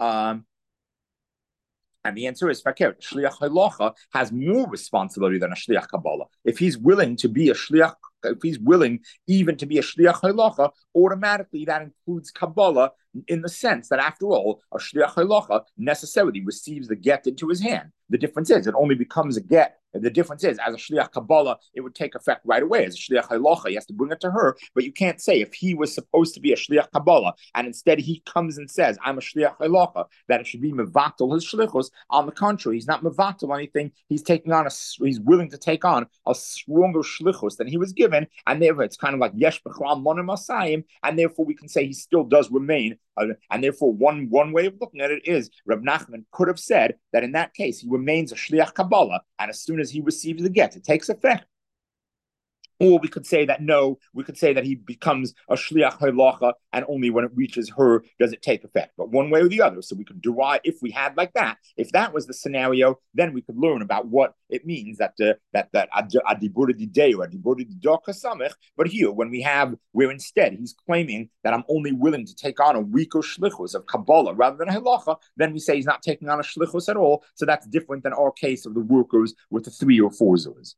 And the answer is, fakir, shliach halacha has more responsibility than a shliach Kabbalah. If he's willing to be a shliach, if he's willing even to be a shliach halacha, automatically that includes Kabbalah, in the sense that, after all, a shliach halacha necessarily receives the get into his hand. The difference is, it only becomes a get. The difference is, as a shliach Kabbalah, it would take effect right away. As a shliach halacha, he has to bring it to her. But you can't say, if he was supposed to be a shliach Kabbalah, and instead he comes and says, I'm a shliach halacha, that it should be mevatel his shlichus. On the contrary, he's not mevatel anything. He's willing to take on a stronger shlichus than he was given, and therefore it's kind of like yesh b'chlam monim asayim, and therefore we can say he still does remain. And therefore, one way of looking at it is, Reb Nachman could have said that in that case he remains a shliach Kabbalah, and as soon as he receives the get, it takes effect. Or we could say that no, we could say that he becomes a shliach halacha, and only when it reaches her does it take effect. But one way or the other. So we could derive, if we had like that, if that was the scenario, then we could learn about what it means that adibur didei or adibur didaka samech. But here, where instead he's claiming that I'm only willing to take on a weaker shlichus of Kabbalah rather than halacha, then we say he's not taking on a shlichus at all. So that's different than our case of the workers with the 3 or 4 zuz.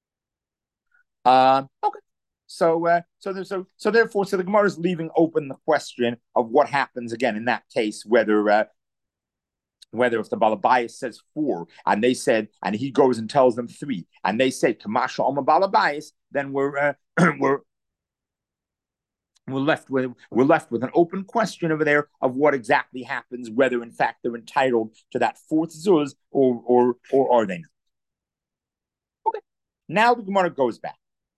Okay. So therefore, the Gemara is leaving open the question of what happens again in that case, whether whether if the Balabayas says 4 and they said, and he goes and tells them 3, and they say Kamasha Oma Balabayas, then we're left with an open question over there of what exactly happens, whether in fact they're entitled to that fourth zuz or are they not. Okay, now the Gemara goes back.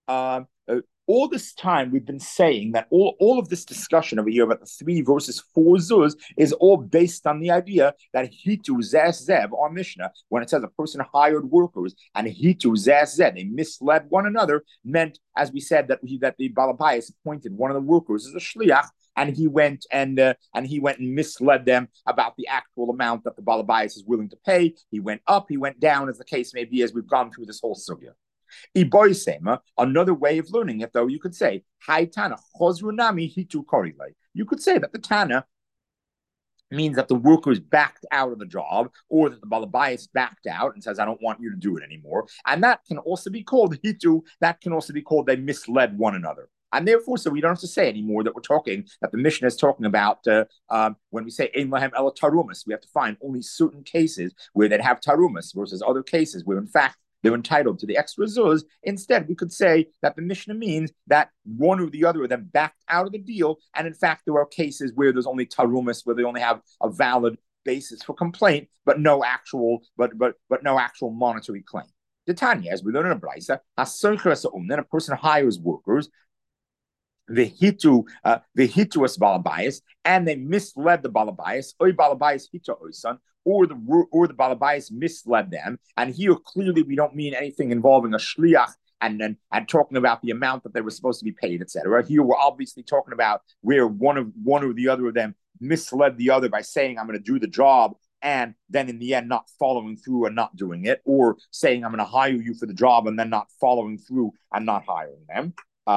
All this time we've been saying that all of this discussion over here about the 3 versus 4 zuz is all based on the idea that hitu zes zev, our Mishnah, when it says a person hired workers and hitu zes zev, they misled one another, meant, as we said, that the Balabayas appointed one of the workers as a shliach, and he went and misled them about the actual amount that the Balabayas is willing to pay. He went up, he went down, as the case may be, as we've gone through this whole sugya. Another way of learning it, though, you could say, Haitana chozrunami hitu korile. You could say that the Tana means that the workers backed out of the job, or that the Balabayas backed out and says, I don't want you to do it anymore. And that can also be called hitu, that can also be called they misled one another. And therefore, so we don't have to say anymore that the Mishnah is talking about when we say Ein Lahem Ela Tarumas, we have to find only certain cases where they'd have Tarumas versus other cases where, in fact, they're entitled to the extra zuz. Instead, we could say that the Mishnah means that one or the other of them backed out of the deal, and in fact, there are cases where there's only tarumas, where they only have a valid basis for complaint, but no actual monetary claim. The Tanya, as we learn in a brisa, then a person hires workers, the hitu as balabayas, and they misled the balabayas, oy balabayas hita oisan, or the Balabayas misled them. And here clearly we don't mean anything involving a shliach and talking about the amount that they were supposed to be paid, etc. Here we're obviously talking about where one or the other of them misled the other by saying, I'm going to do the job, and then in the end not following through and not doing it, or saying, I'm going to hire you for the job and then not following through and not hiring them.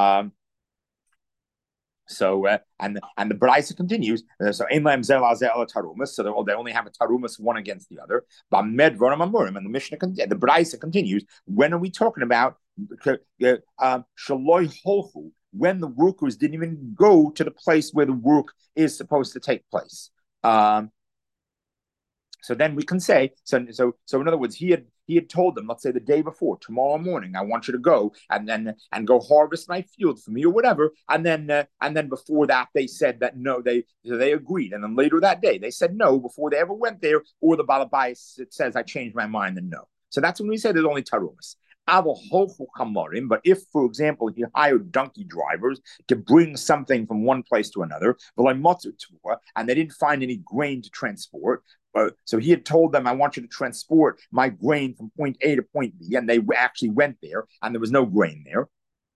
So and the Braisa continues. So ein lahem zel al zel tarumas. So they only have a tarumas one against the other. And the Mishnah, the Braisa continues. When are we talking about shaloi holchu? When the workers didn't even go to the place where the work is supposed to take place. So then we can say, so in other words, he had told them, let's say the day before, tomorrow morning, I want you to go and go harvest my field for me or whatever. And then before that, they said that no, they agreed. And then later that day, they said no before they ever went there. Or the Balabayas, it says, I changed my mind and no. So that's when we say there's only tarumas. But if, for example, he hired donkey drivers to bring something from one place to another, and they didn't find any grain to transport, so he had told them, I want you to transport my grain from point A to point B, and they actually went there, and there was no grain there.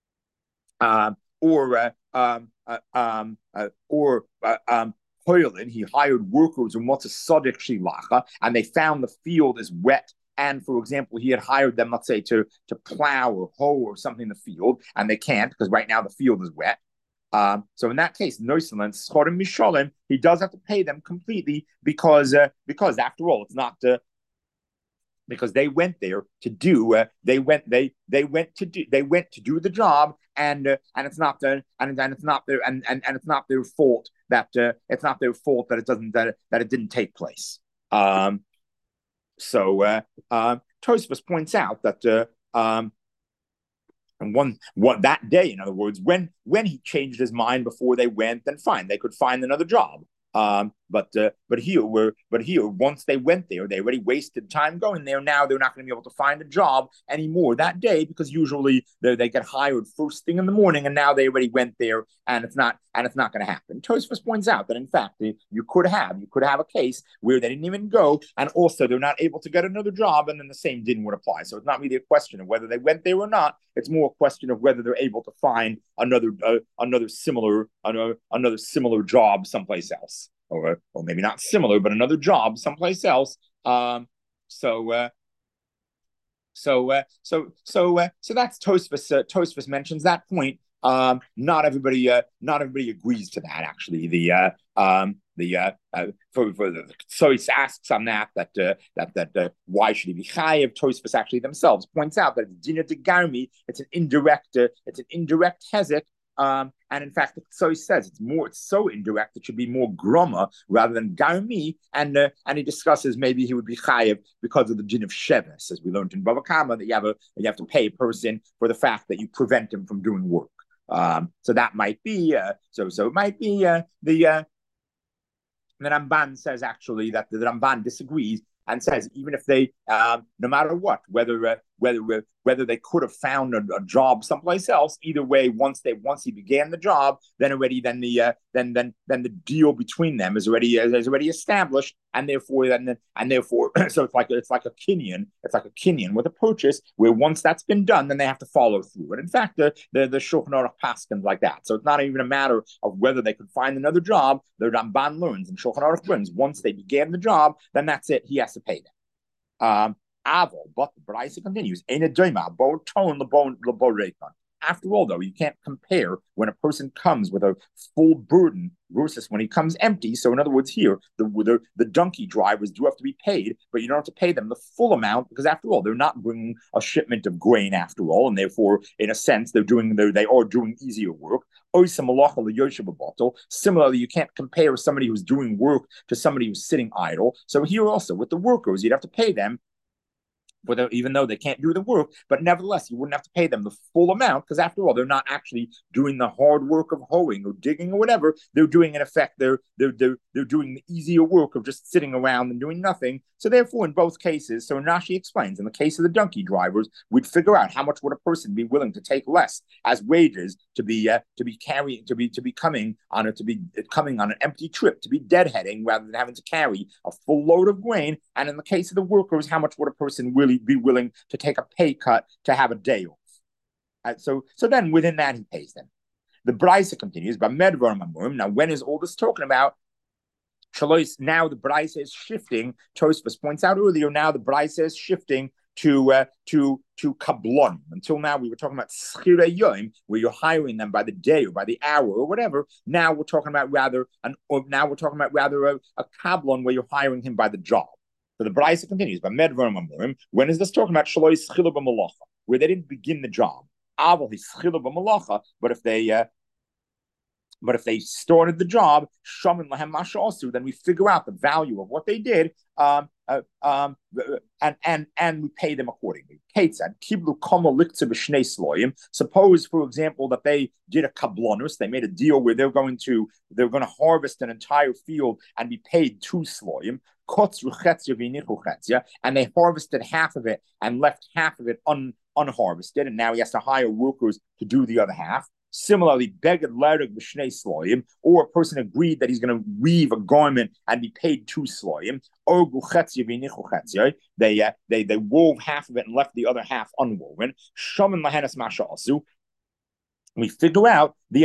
He hired workers and they found the field is wet. And for example, he had hired them, let's say, to plow or hoe or something in the field, and they can't because right now the field is wet. So in that case, Noiselan, Schorim Misholim, he does have to pay them completely because after all, it's not because they went there to do they went to do the job, and it's not their fault that it didn't take place. So Tosfos points out that and that day, in other words, when he changed his mind before they went, then fine, they could find another job. But here, once they went there, they already wasted time going there. Now they're not going to be able to find a job anymore that day because usually they get hired first thing in the morning, and now they already went there, and it's not going to happen. Tosfos points out that in fact you could have a case where they didn't even go, and also they're not able to get another job, and then the same din would apply. So it's not really a question of whether they went there or not. It's more a question of whether they're able to find another similar job someplace else. Or maybe not similar, but another job someplace else. So that's Tosfos. Tosfos mentions that point. Not everybody agrees to that. Actually, so he asks on that why should he be chayiv? Tosfos actually themselves points out that it's dina de garmi. It's an indirect hezek. And in fact, so he says it's so indirect, it should be more groma rather than garmi. And he discusses maybe he would be chayiv because of the din of sheves, as we learned in Bava Kama, that you have to pay a person for the fact that you prevent him from doing work. So that might be so it might be the Ramban says actually that the Ramban disagrees and says even if they, no matter what, whether they could have found a job someplace else, either way, once he began the job, then the deal between them is already established, and therefore so it's like a kinyan with a purchase where once that's been done, then they have to follow through. And in fact, the Shulchan Aruch paskins like that. So it's not even a matter of whether they could find another job. The Ramban learns and Shulchan Aruch learns once they began the job, then that's it. He has to pay them. But the Braisa continues. After all, though, you can't compare when a person comes with a full burden versus when he comes empty. So, in other words, here the donkey drivers do have to be paid, but you don't have to pay them the full amount because, after all, they're not bringing a shipment of grain after all, and therefore, in a sense, they are doing easier work. Similarly, you can't compare somebody who's doing work to somebody who's sitting idle. So here also with the workers, you'd have to pay them even though they can't do the work, but nevertheless, you wouldn't have to pay them the full amount because, after all, they're not actually doing the hard work of hoeing or digging or whatever. They're doing, in effect, they're doing the easier work of just sitting around and doing nothing. So, therefore, in both cases, so Rashi explains, in the case of the donkey drivers, we'd figure out how much would a person be willing to take less as wages to be coming on an empty trip, to be deadheading rather than having to carry a full load of grain. And in the case of the workers, how much would a person really be willing to take a pay cut to have a day off? So then within that he pays them. The Braisa continues, but now when is all this talking about? Now the Braisa is shifting. Tosfos points out earlier. Now the Braisa is shifting to kablon. Until now we were talking about schirei yom, where you're hiring them by the day or by the hour or whatever. Now we're talking about rather a kablon where you're hiring him by the job. So the Braisa continues, but when is this talking about where they didn't begin the job? But if they started the job, then we figure out the value of what they did, and we pay them accordingly. Suppose, for example, that they did a kablonus, they made a deal where they're going to harvest an entire field and be paid 2 sloim, and they harvested half of it and left half of it unharvested, and now he has to hire workers to do the other half. Similarly, beged lereg b'shnei sloim, or a person agreed that he's going to weave a garment and be paid 2 sloim. They wove half of it and left the other half unwoven. Shaman lahenas masha asu. We figure out the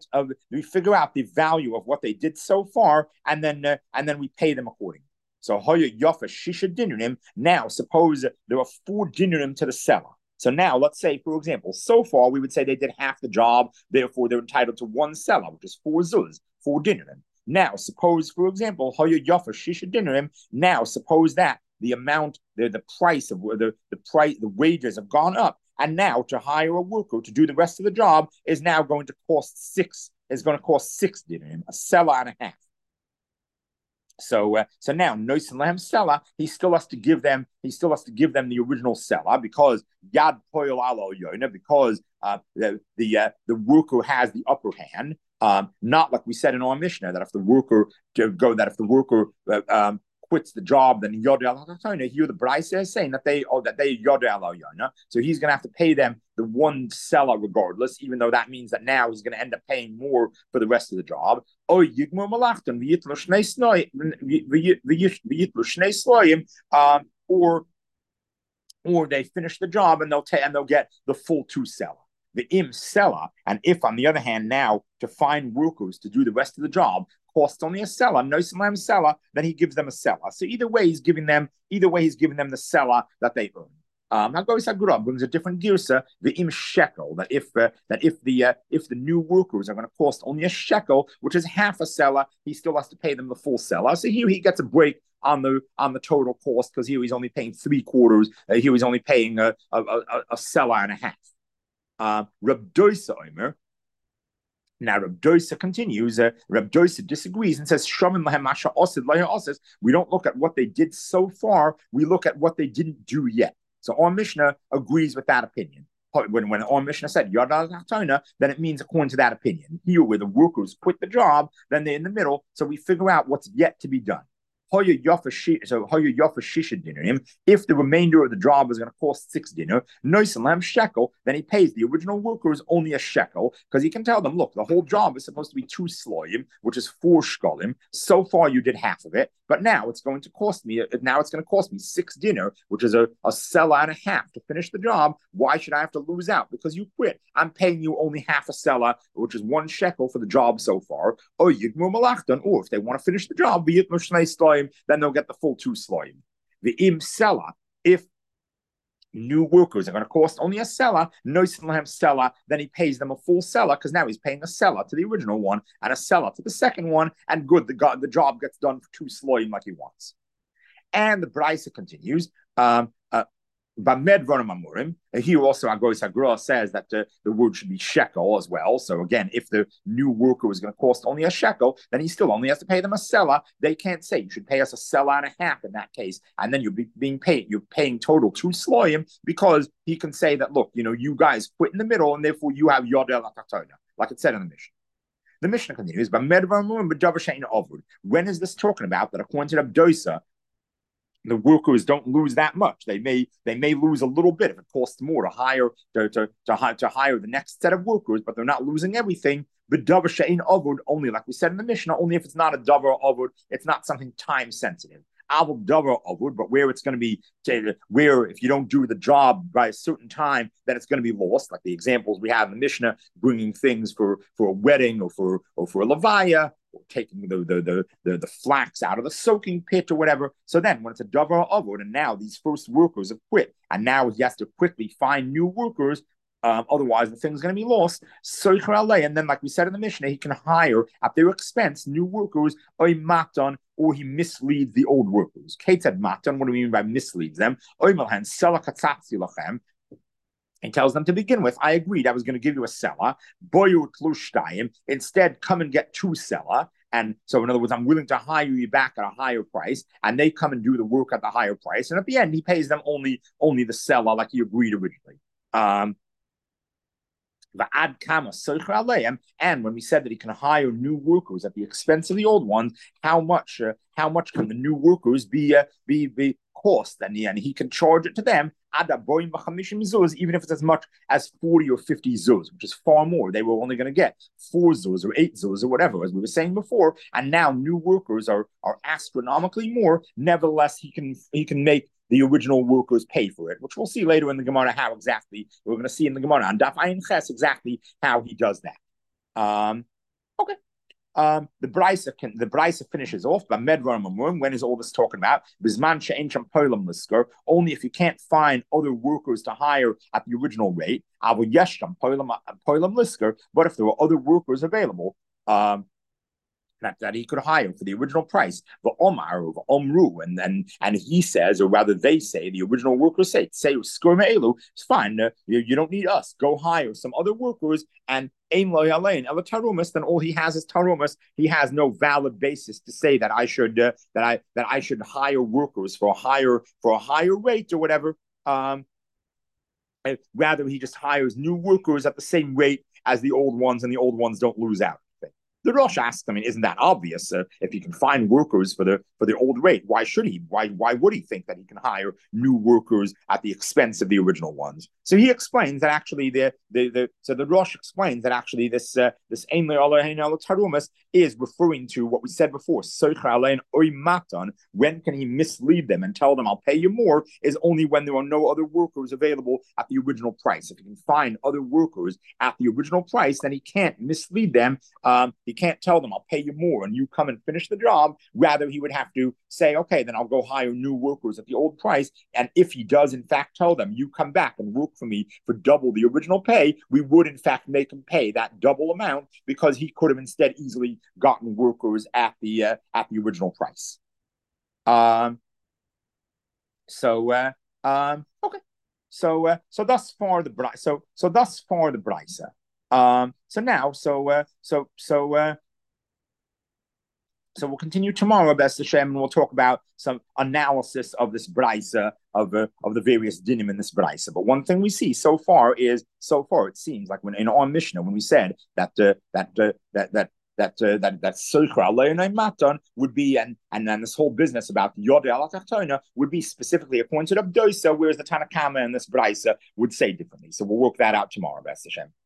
value of what they did so far, and then we pay them accordingly. So hoya yafa shisha dinurim. Now, suppose there are 4 dinurim to the seller. So now, let's say, for example, so far we would say they did half the job, therefore they're entitled to 1 seller, which is 4 zuz, 4 dinurim. Now, suppose, for example, hoya yafa shisha dinurim. Now, suppose that the amount, the price of the wages have gone up, and now to hire a worker to do the rest of the job is now going to cost 6 dinurim, a seller and a half. So now Noisin Lahem Sela, he still has to give them the original Sela because Yad Poil Alo Yona, because the worker has the upper hand. Not like we said in our Mishnah that if the worker quits the job, then Yod Al Hatayna. Here the Braisa is saying that they Yod Al Yona. So he's going to have to pay them the 1 seller regardless, even though that means that now he's going to end up paying more for the rest of the job. Or they finish the job and they'll get the full 2 seller. The im seller, and if on the other hand now to find workers to do the rest of the job costs only a seller, no salam seller, then he gives them a seller. So either way he's giving them the seller that they earn. Hagois Hagura brings a different girsa, the im shekel, that if the new workers are going to cost only a shekel, which is half a seller, he still has to pay them the full seller. So here he gets a break on the total cost because here he's only paying 3/4. Here he's only paying a seller and a half. Reb Doisa Omer, Now Reb Dosa continues. Reb Dosa disagrees and says, we don't look at what they did so far. We look at what they didn't do yet. So our Mishnah agrees with that opinion. When our Mishnah said Yada Tachtona, then it means according to that opinion. Here, where the workers quit the job, then they're in the middle. So we figure out what's yet to be done. So if the remainder of the job is going to cost 6 dinar, noisalam shekel, then he pays the original workers only a shekel, because he can tell them, look, the whole job is supposed to be 2 sloim, which is 4 shkolim. So far you did half of it, but now it's going to cost me 6 dinar, which is a selah and a half to finish the job. Why should I have to lose out? Because you quit. I'm paying you only half a selah, which is 1 shekel for the job so far. Or if they want to finish the job, then they'll get the full 2 sloim. The im selah, if new workers are going to cost only a selah, no selah, then he pays them a full selah, because now he's paying a selah to the original one and a selah to the second one, and good, the job gets done for 2 sloim like he wants. And the Brisa continues. Here also Agoris Agra says that the word should be shekel as well. So again, if the new worker is going to cost only a shekel, then he still only has to pay them a selah. They can't say you should pay us a selah and a half in that case, and then you're paying total 2 sloim, because he can say that, look, you guys quit in the middle, and therefore you have yodel atatona, like it said in the Mishnah. The Mishnah continues, when is this talking about that according to Abdosa, the workers don't lose that much? They may lose a little bit if it costs more to hire the next set of workers, but they're not losing everything. But davar she'ein avod, only like we said in the Mishnah, only if it's not a davar avod, it's not something time sensitive. Avod davar avod, but where it's going to be, where if you don't do the job by a certain time, then it's going to be lost. Like the examples we have in the Mishnah, bringing things for a wedding or for a levaya, or taking the flax out of the soaking pit or whatever. So then when it's a davar avod, and now these first workers have quit, and now he has to quickly find new workers, otherwise the thing's going to be lost. And then, like we said in the Mishnah, he can hire at their expense new workers, or he misleads the old workers. Ketzad matan, what do we mean by misleads them? He tells them to begin with, I agreed I was going to give you a selah. Instead, come and get 2 selah. And so, in other words, I'm willing to hire you back at a higher price, and they come and do the work at the higher price. And at the end, he pays them only the selah like he agreed originally. And when we said that he can hire new workers at the expense of the old ones, how much can the new workers be cost? And he can charge it to them, even if it's as much as 40 or 50 zuz, which is far more. They were only going to get 4 zuz or 8 zuz or whatever, as we were saying before. And now new workers are astronomically more. Nevertheless, he can make the original workers pay for it, which we'll see later in the Gemara how exactly we're going to see in the Gemara on Daf Ayin Ches exactly how he does that. Okay. The Brisa finishes off by Medvar Mamurim. When is all this talking about? Bisman she'ein sham polam lisker. Only if you can't find other workers to hire at the original rate. Avu yesh sham polam lisker. But if there were other workers available, that he could hire for the original price, the Omar or Omru, and he says, or rather they say, the original workers say it's fine. You don't need us. Go hire some other workers, and then all he has is tarumas. He has no valid basis to say that I should hire workers for a higher rate or whatever. Rather, he just hires new workers at the same rate as the old ones, and the old ones don't lose out. The Rosh asks, isn't that obvious? If he can find workers for the old rate, why should he? Why would he think that he can hire new workers at the expense of the original ones? So he explains that actually the Rosh explains that actually this Ein Le'Alein Tarumas is referring to what we said before. When can he mislead them and tell them I'll pay you more? Is only when there are no other workers available at the original price. If he can find other workers at the original price, then he can't mislead them. He can't tell them I'll pay you more and you come and finish the job. Rather, he would have to say, okay, then I'll go hire new workers at the old price. And if he does in fact tell them you come back and work for me for double the original pay, we would in fact make him pay that double amount, because he could have instead easily gotten workers at the original price. Okay. So thus far the Brisa. So we'll continue tomorrow, Best Hashem, and we'll talk about some analysis of this brisa of the various dinim in this brisa. But one thing we see so far it seems like when in our Mishnah when we said that Soichra Matan would be and then this whole business about Yodeh Al Tachtona would be specifically according to the Abdosa, whereas the Tanakama and this brisa would say differently. So we'll work that out tomorrow, Best Hashem.